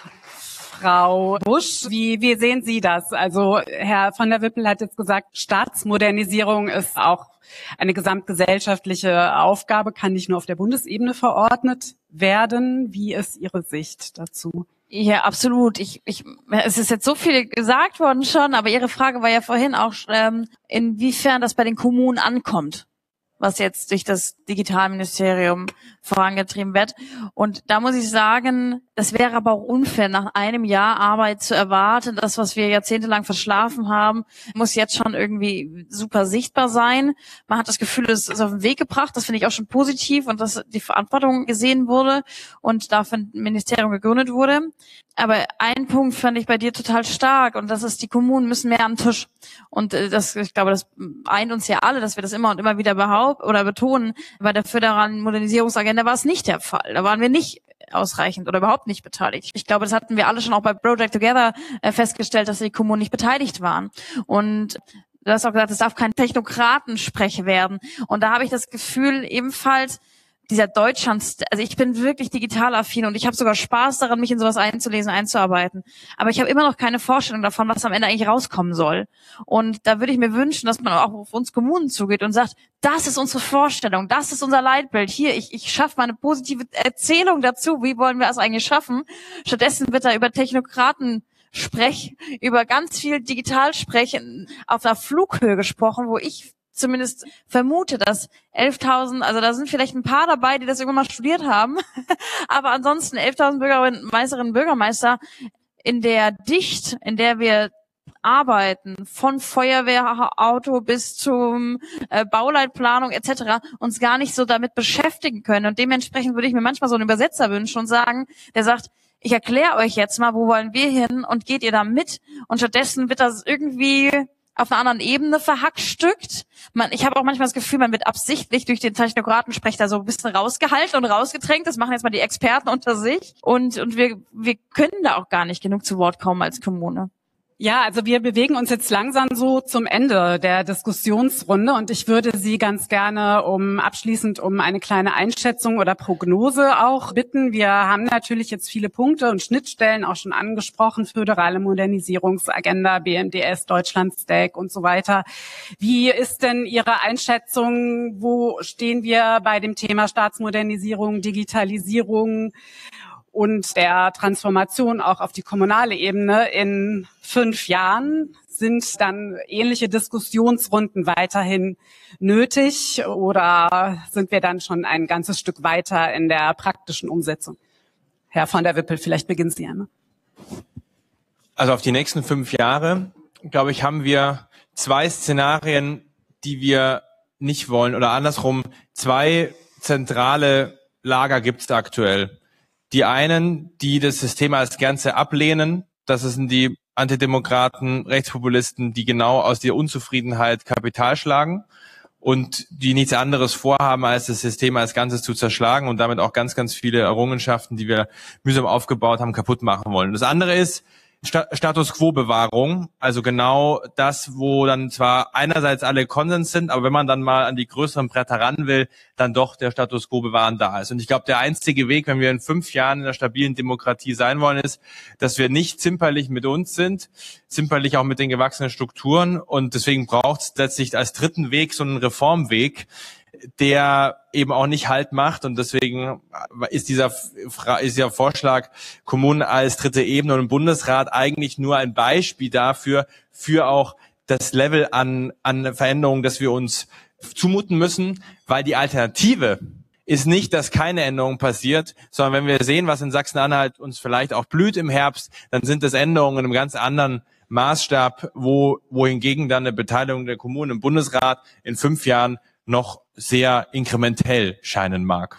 Frau Busch, wie sehen Sie das? Also Herr von der Wippel hat jetzt gesagt, Staatsmodernisierung ist auch eine gesamtgesellschaftliche Aufgabe, kann nicht nur auf der Bundesebene verordnet werden. Wie ist Ihre Sicht dazu? Ja, absolut. Es ist jetzt so viel gesagt worden schon, aber Ihre Frage war ja vorhin auch, inwiefern das bei den Kommunen ankommt, was jetzt durch das Digitalministerium vorangetrieben wird. Und da muss ich sagen, das wäre aber auch unfair, nach einem Jahr Arbeit zu erwarten. Das, was wir jahrzehntelang verschlafen haben, muss jetzt schon irgendwie super sichtbar sein. Man hat das Gefühl, es ist auf den Weg gebracht. Das finde ich auch schon positiv und dass die Verantwortung gesehen wurde und dafür ein Ministerium gegründet wurde. Aber einen Punkt fand ich bei dir total stark und das ist, die Kommunen müssen mehr am Tisch. Und ich glaube, das eint uns ja alle, dass wir das immer und immer wieder betonen. Bei der föderalen Modernisierungsagenda war es nicht der Fall. Da waren wir nicht ausreichend oder überhaupt nicht beteiligt. Ich glaube, das hatten wir alle schon auch bei Project Together festgestellt, dass die Kommunen nicht beteiligt waren. Und du hast auch gesagt, es darf kein Technokratensprech werden. Und da habe ich das Gefühl ebenfalls, dieser Deutschlands, also ich bin wirklich digital affin und ich habe sogar Spaß daran, mich in sowas einzulesen, einzuarbeiten. Aber ich habe immer noch keine Vorstellung davon, was am Ende eigentlich rauskommen soll. Und da würde ich mir wünschen, dass man auch auf uns Kommunen zugeht und sagt, das ist unsere Vorstellung, das ist unser Leitbild. Hier, ich schaffe mal eine positive Erzählung dazu. Wie wollen wir das eigentlich schaffen? Stattdessen wird da über Technokraten über ganz viel Digitalsprech auf einer Flughöhe gesprochen, wo ich zumindest vermute, dass 11.000, also da sind vielleicht ein paar dabei, die das irgendwann mal studiert haben, aber ansonsten 11.000 Bürgermeisterinnen und Bürgermeister in der Dicht, in der wir arbeiten, von Feuerwehrauto bis zum Bauleitplanung etc., uns gar nicht so damit beschäftigen können. Und dementsprechend würde ich mir manchmal so einen Übersetzer wünschen und sagen, der sagt, ich erkläre euch jetzt mal, wo wollen wir hin und geht ihr da mit? Und stattdessen wird das irgendwie auf einer anderen Ebene verhackstückt. Ich habe auch manchmal das Gefühl, man wird absichtlich durch den Technokratensprech da so ein bisschen rausgehalten und rausgedrängt. Das machen jetzt mal die Experten unter sich. Und wir können da auch gar nicht genug zu Wort kommen als Kommune. Ja, also wir bewegen uns jetzt langsam so zum Ende der Diskussionsrunde und ich würde Sie ganz gerne abschließend um eine kleine Einschätzung oder Prognose auch bitten. Wir haben natürlich jetzt viele Punkte und Schnittstellen auch schon angesprochen, föderale Modernisierungsagenda, BMDS, Deutschland-Stack und so weiter. Wie ist denn Ihre Einschätzung? Wo stehen wir bei dem Thema Staatsmodernisierung, Digitalisierung und der Transformation auch auf die kommunale Ebene in 5 Jahren? Sind dann ähnliche Diskussionsrunden weiterhin nötig oder sind wir dann schon ein ganzes Stück weiter in der praktischen Umsetzung? Herr von der Wippel, vielleicht beginnen Sie einmal. Also auf die nächsten 5 Jahre, glaube ich, haben wir 2 Szenarien, die wir nicht wollen, oder andersrum, 2 zentrale Lager gibt es aktuell. Die einen, die das System als Ganze ablehnen, das sind die Antidemokraten, Rechtspopulisten, die genau aus der Unzufriedenheit Kapital schlagen und die nichts anderes vorhaben, als das System als Ganzes zu zerschlagen und damit auch ganz, ganz viele Errungenschaften, die wir mühsam aufgebaut haben, kaputt machen wollen. Das andere ist Status-Quo-Bewahrung, also genau das, wo dann zwar einerseits alle Konsens sind, aber wenn man dann mal an die größeren Bretter ran will, dann doch der Status-Quo bewahren da ist. Und ich glaube, der einzige Weg, wenn wir in 5 Jahren in einer stabilen Demokratie sein wollen, ist, dass wir nicht zimperlich mit uns sind, zimperlich auch mit den gewachsenen Strukturen. Und deswegen braucht es letztlich als dritten Weg so einen Reformweg, der eben auch nicht Halt macht. Und deswegen ist dieser Vorschlag Kommunen als dritte Ebene und im Bundesrat eigentlich nur ein Beispiel dafür, für auch das Level an Veränderungen, das wir uns zumuten müssen, weil die Alternative ist nicht, dass keine Änderung passiert, sondern wenn wir sehen, was in Sachsen-Anhalt uns vielleicht auch blüht im Herbst, dann sind das Änderungen in einem ganz anderen Maßstab, wohingegen dann eine Beteiligung der Kommunen im Bundesrat in 5 Jahren noch sehr inkrementell scheinen mag.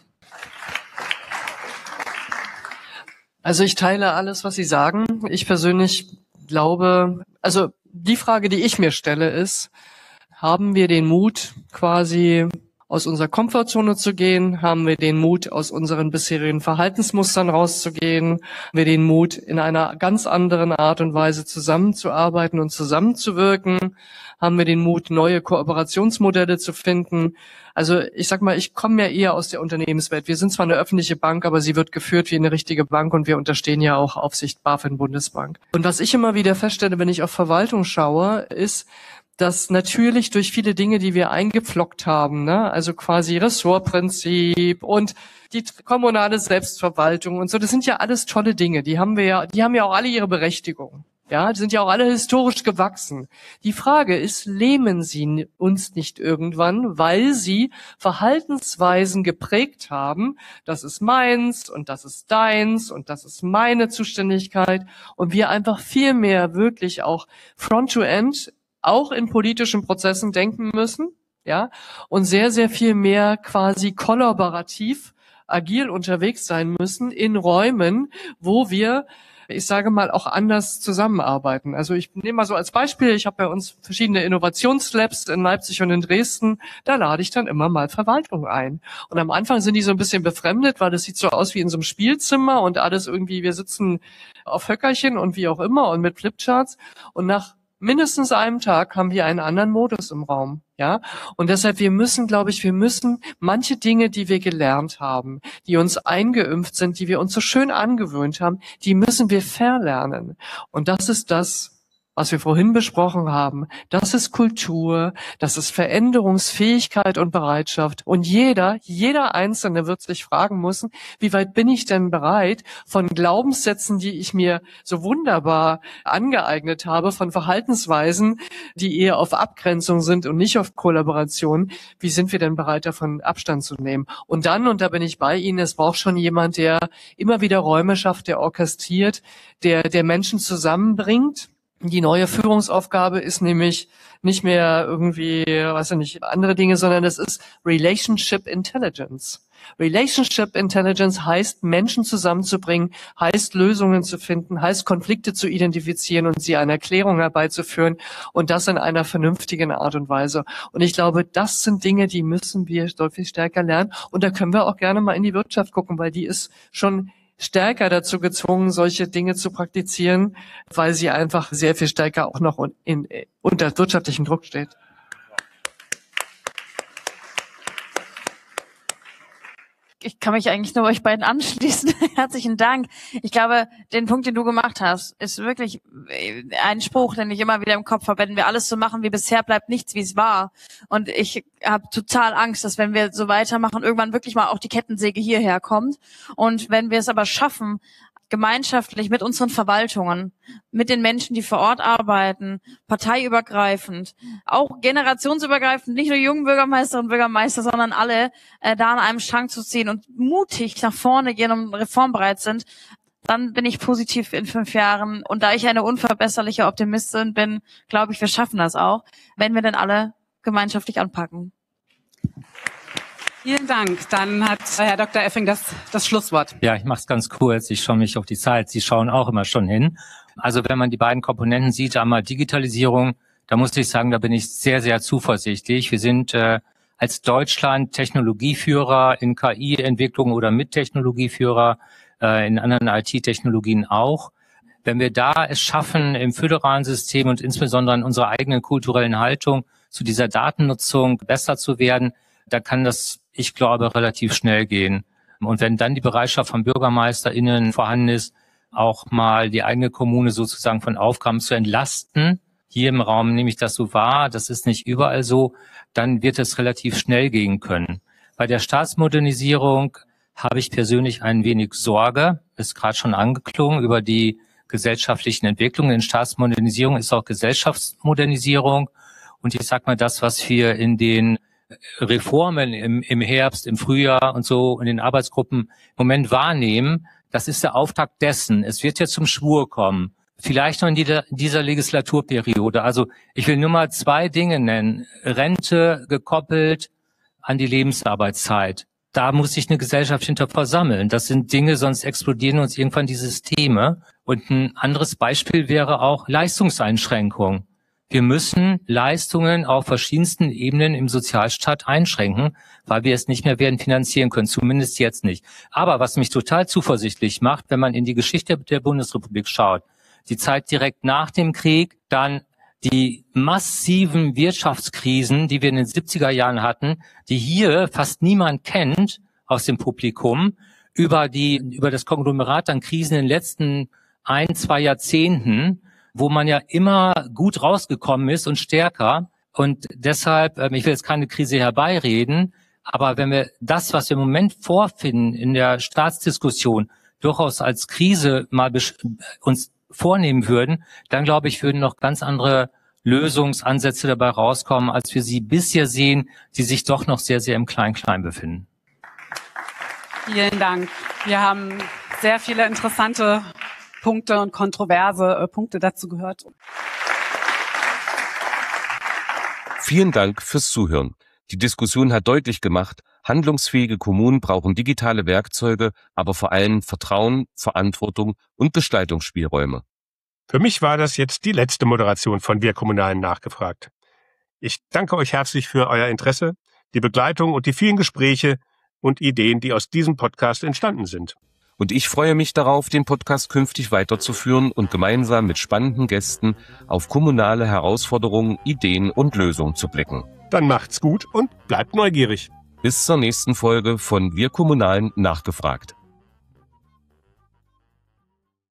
Also ich teile alles, was Sie sagen. Ich persönlich glaube, also die Frage, die ich mir stelle, ist, haben wir den Mut, quasi aus unserer Komfortzone zu gehen? Haben wir den Mut, aus unseren bisherigen Verhaltensmustern rauszugehen? Haben wir den Mut, in einer ganz anderen Art und Weise zusammenzuarbeiten und zusammenzuwirken? Haben wir den Mut, neue Kooperationsmodelle zu finden? Also ich sag mal, ich komme ja eher aus der Unternehmenswelt. Wir sind zwar eine öffentliche Bank, aber sie wird geführt wie eine richtige Bank und wir unterstehen ja auch Aufsicht BaFin Bundesbank. Und was ich immer wieder feststelle, wenn ich auf Verwaltung schaue, ist, dass natürlich durch viele Dinge, die wir eingepflockt haben, ne, also quasi Ressortprinzip und die kommunale Selbstverwaltung und so, das sind ja alles tolle Dinge. Die haben ja auch alle ihre Berechtigung. Ja, die sind ja auch alle historisch gewachsen. Die Frage ist, lähmen sie uns nicht irgendwann, weil sie Verhaltensweisen geprägt haben, das ist meins und das ist deins und das ist meine Zuständigkeit und wir einfach viel mehr wirklich auch front-to-end auch in politischen Prozessen denken müssen, ja, und sehr, sehr viel mehr quasi kollaborativ, agil unterwegs sein müssen in Räumen, wo wir, ich sage mal, auch anders zusammenarbeiten. Also ich nehme mal so als Beispiel, ich habe bei uns verschiedene Innovationslabs in Leipzig und in Dresden, da lade ich dann immer mal Verwaltung ein. Und am Anfang sind die so ein bisschen befremdet, weil das sieht so aus wie in so einem Spielzimmer und alles irgendwie, wir sitzen auf Höckerchen und wie auch immer und mit Flipcharts und nach mindestens einem Tag haben wir einen anderen Modus im Raum, ja. Und deshalb, wir müssen manche Dinge, die wir gelernt haben, die uns eingeimpft sind, die wir uns so schön angewöhnt haben, die müssen wir verlernen. Und das ist das, was wir vorhin besprochen haben. Das ist Kultur, das ist Veränderungsfähigkeit und Bereitschaft. Und jeder Einzelne wird sich fragen müssen, wie weit bin ich denn bereit, von Glaubenssätzen, die ich mir so wunderbar angeeignet habe, von Verhaltensweisen, die eher auf Abgrenzung sind und nicht auf Kollaboration, wie sind wir denn bereit, davon Abstand zu nehmen? Und da bin ich bei Ihnen, es braucht schon jemand, der immer wieder Räume schafft, der orchestriert, der Menschen zusammenbringt. Die neue Führungsaufgabe ist nämlich nicht mehr irgendwie, andere Dinge, sondern es ist Relationship Intelligence. Relationship Intelligence heißt, Menschen zusammenzubringen, heißt, Lösungen zu finden, heißt, Konflikte zu identifizieren und sie einer Klärung herbeizuführen und das in einer vernünftigen Art und Weise. Und ich glaube, das sind Dinge, die müssen wir deutlich stärker lernen. Und da können wir auch gerne mal in die Wirtschaft gucken, weil die ist schon stärker dazu gezwungen, solche Dinge zu praktizieren, weil sie einfach sehr viel stärker auch noch unter wirtschaftlichem Druck steht. Ich kann mich eigentlich nur euch beiden anschließen. Herzlichen Dank. Ich glaube, den Punkt, den du gemacht hast, ist wirklich ein Spruch, den ich immer wieder im Kopf habe. Wenn wir alles so machen wie bisher, bleibt nichts, wie es war. Und ich habe total Angst, dass wenn wir so weitermachen, irgendwann wirklich mal auch die Kettensäge hierher kommt. Und wenn wir es aber schaffen, gemeinschaftlich mit unseren Verwaltungen, mit den Menschen, die vor Ort arbeiten, parteiübergreifend, auch generationsübergreifend, nicht nur jungen Bürgermeisterinnen und Bürgermeister, sondern alle da an einem Strang zu ziehen und mutig nach vorne gehen und reformbereit sind, dann bin ich positiv in 5 Jahren. Und da ich eine unverbesserliche Optimistin bin, glaube ich, wir schaffen das auch, wenn wir denn alle gemeinschaftlich anpacken. Vielen Dank. Dann hat Herr Dr. Effing das Schlusswort. Ja, ich mache es ganz kurz. Ich schaue mich auf die Zeit. Sie schauen auch immer schon hin. Also wenn man die beiden Komponenten sieht, einmal Digitalisierung, da muss ich sagen, da bin ich sehr, sehr zuversichtlich. Wir sind als Deutschland Technologieführer in KI-Entwicklung oder mit Technologieführer in anderen IT-Technologien auch. Wenn wir da es schaffen, im föderalen System und insbesondere in unserer eigenen kulturellen Haltung zu dieser Datennutzung besser zu werden, da kann das, ich glaube, relativ schnell gehen. Und wenn dann die Bereitschaft von BürgermeisterInnen vorhanden ist, auch mal die eigene Kommune sozusagen von Aufgaben zu entlasten, hier im Raum nehme ich das so wahr, das ist nicht überall so, dann wird es relativ schnell gehen können. Bei der Staatsmodernisierung habe ich persönlich ein wenig Sorge, ist gerade schon angeklungen, über die gesellschaftlichen Entwicklungen. In Staatsmodernisierung ist auch Gesellschaftsmodernisierung. Und ich sag mal, das, was wir in den Reformen im Herbst, im Frühjahr und so in den Arbeitsgruppen im Moment wahrnehmen, das ist der Auftakt dessen. Es wird jetzt zum Schwur kommen. Vielleicht noch in dieser Legislaturperiode. Also ich will nur mal 2 Dinge nennen. Rente gekoppelt an die Lebensarbeitszeit. Da muss sich eine Gesellschaft hinter versammeln. Das sind Dinge, sonst explodieren uns irgendwann die Systeme. Und ein anderes Beispiel wäre auch Leistungseinschränkung. Wir müssen Leistungen auf verschiedensten Ebenen im Sozialstaat einschränken, weil wir es nicht mehr werden finanzieren können, zumindest jetzt nicht. Aber was mich total zuversichtlich macht, wenn man in die Geschichte der Bundesrepublik schaut, die Zeit direkt nach dem Krieg, dann die massiven Wirtschaftskrisen, die wir in den 70er Jahren hatten, die hier fast niemand kennt aus dem Publikum, über das Konglomerat an Krisen in den letzten 1-2 Jahrzehnten, wo man ja immer gut rausgekommen ist und stärker. Und deshalb, ich will jetzt keine Krise herbeireden, aber wenn wir das, was wir im Moment vorfinden in der Staatsdiskussion, durchaus als Krise mal uns vornehmen würden, dann glaube ich, würden noch ganz andere Lösungsansätze dabei rauskommen, als wir sie bisher sehen, die sich doch noch sehr, sehr im Klein-Klein befinden. Vielen Dank. Wir haben sehr viele interessante Punkte und kontroverse Punkte dazu gehört. Vielen Dank fürs Zuhören. Die Diskussion hat deutlich gemacht, handlungsfähige Kommunen brauchen digitale Werkzeuge, aber vor allem Vertrauen, Verantwortung und Gestaltungsspielräume. Für mich war das jetzt die letzte Moderation von Wir Kommunalen nachgefragt. Ich danke euch herzlich für euer Interesse, die Begleitung und die vielen Gespräche und Ideen, die aus diesem Podcast entstanden sind. Und ich freue mich darauf, den Podcast künftig weiterzuführen und gemeinsam mit spannenden Gästen auf kommunale Herausforderungen, Ideen und Lösungen zu blicken. Dann macht's gut und bleibt neugierig. Bis zur nächsten Folge von Wir Kommunalen nachgefragt.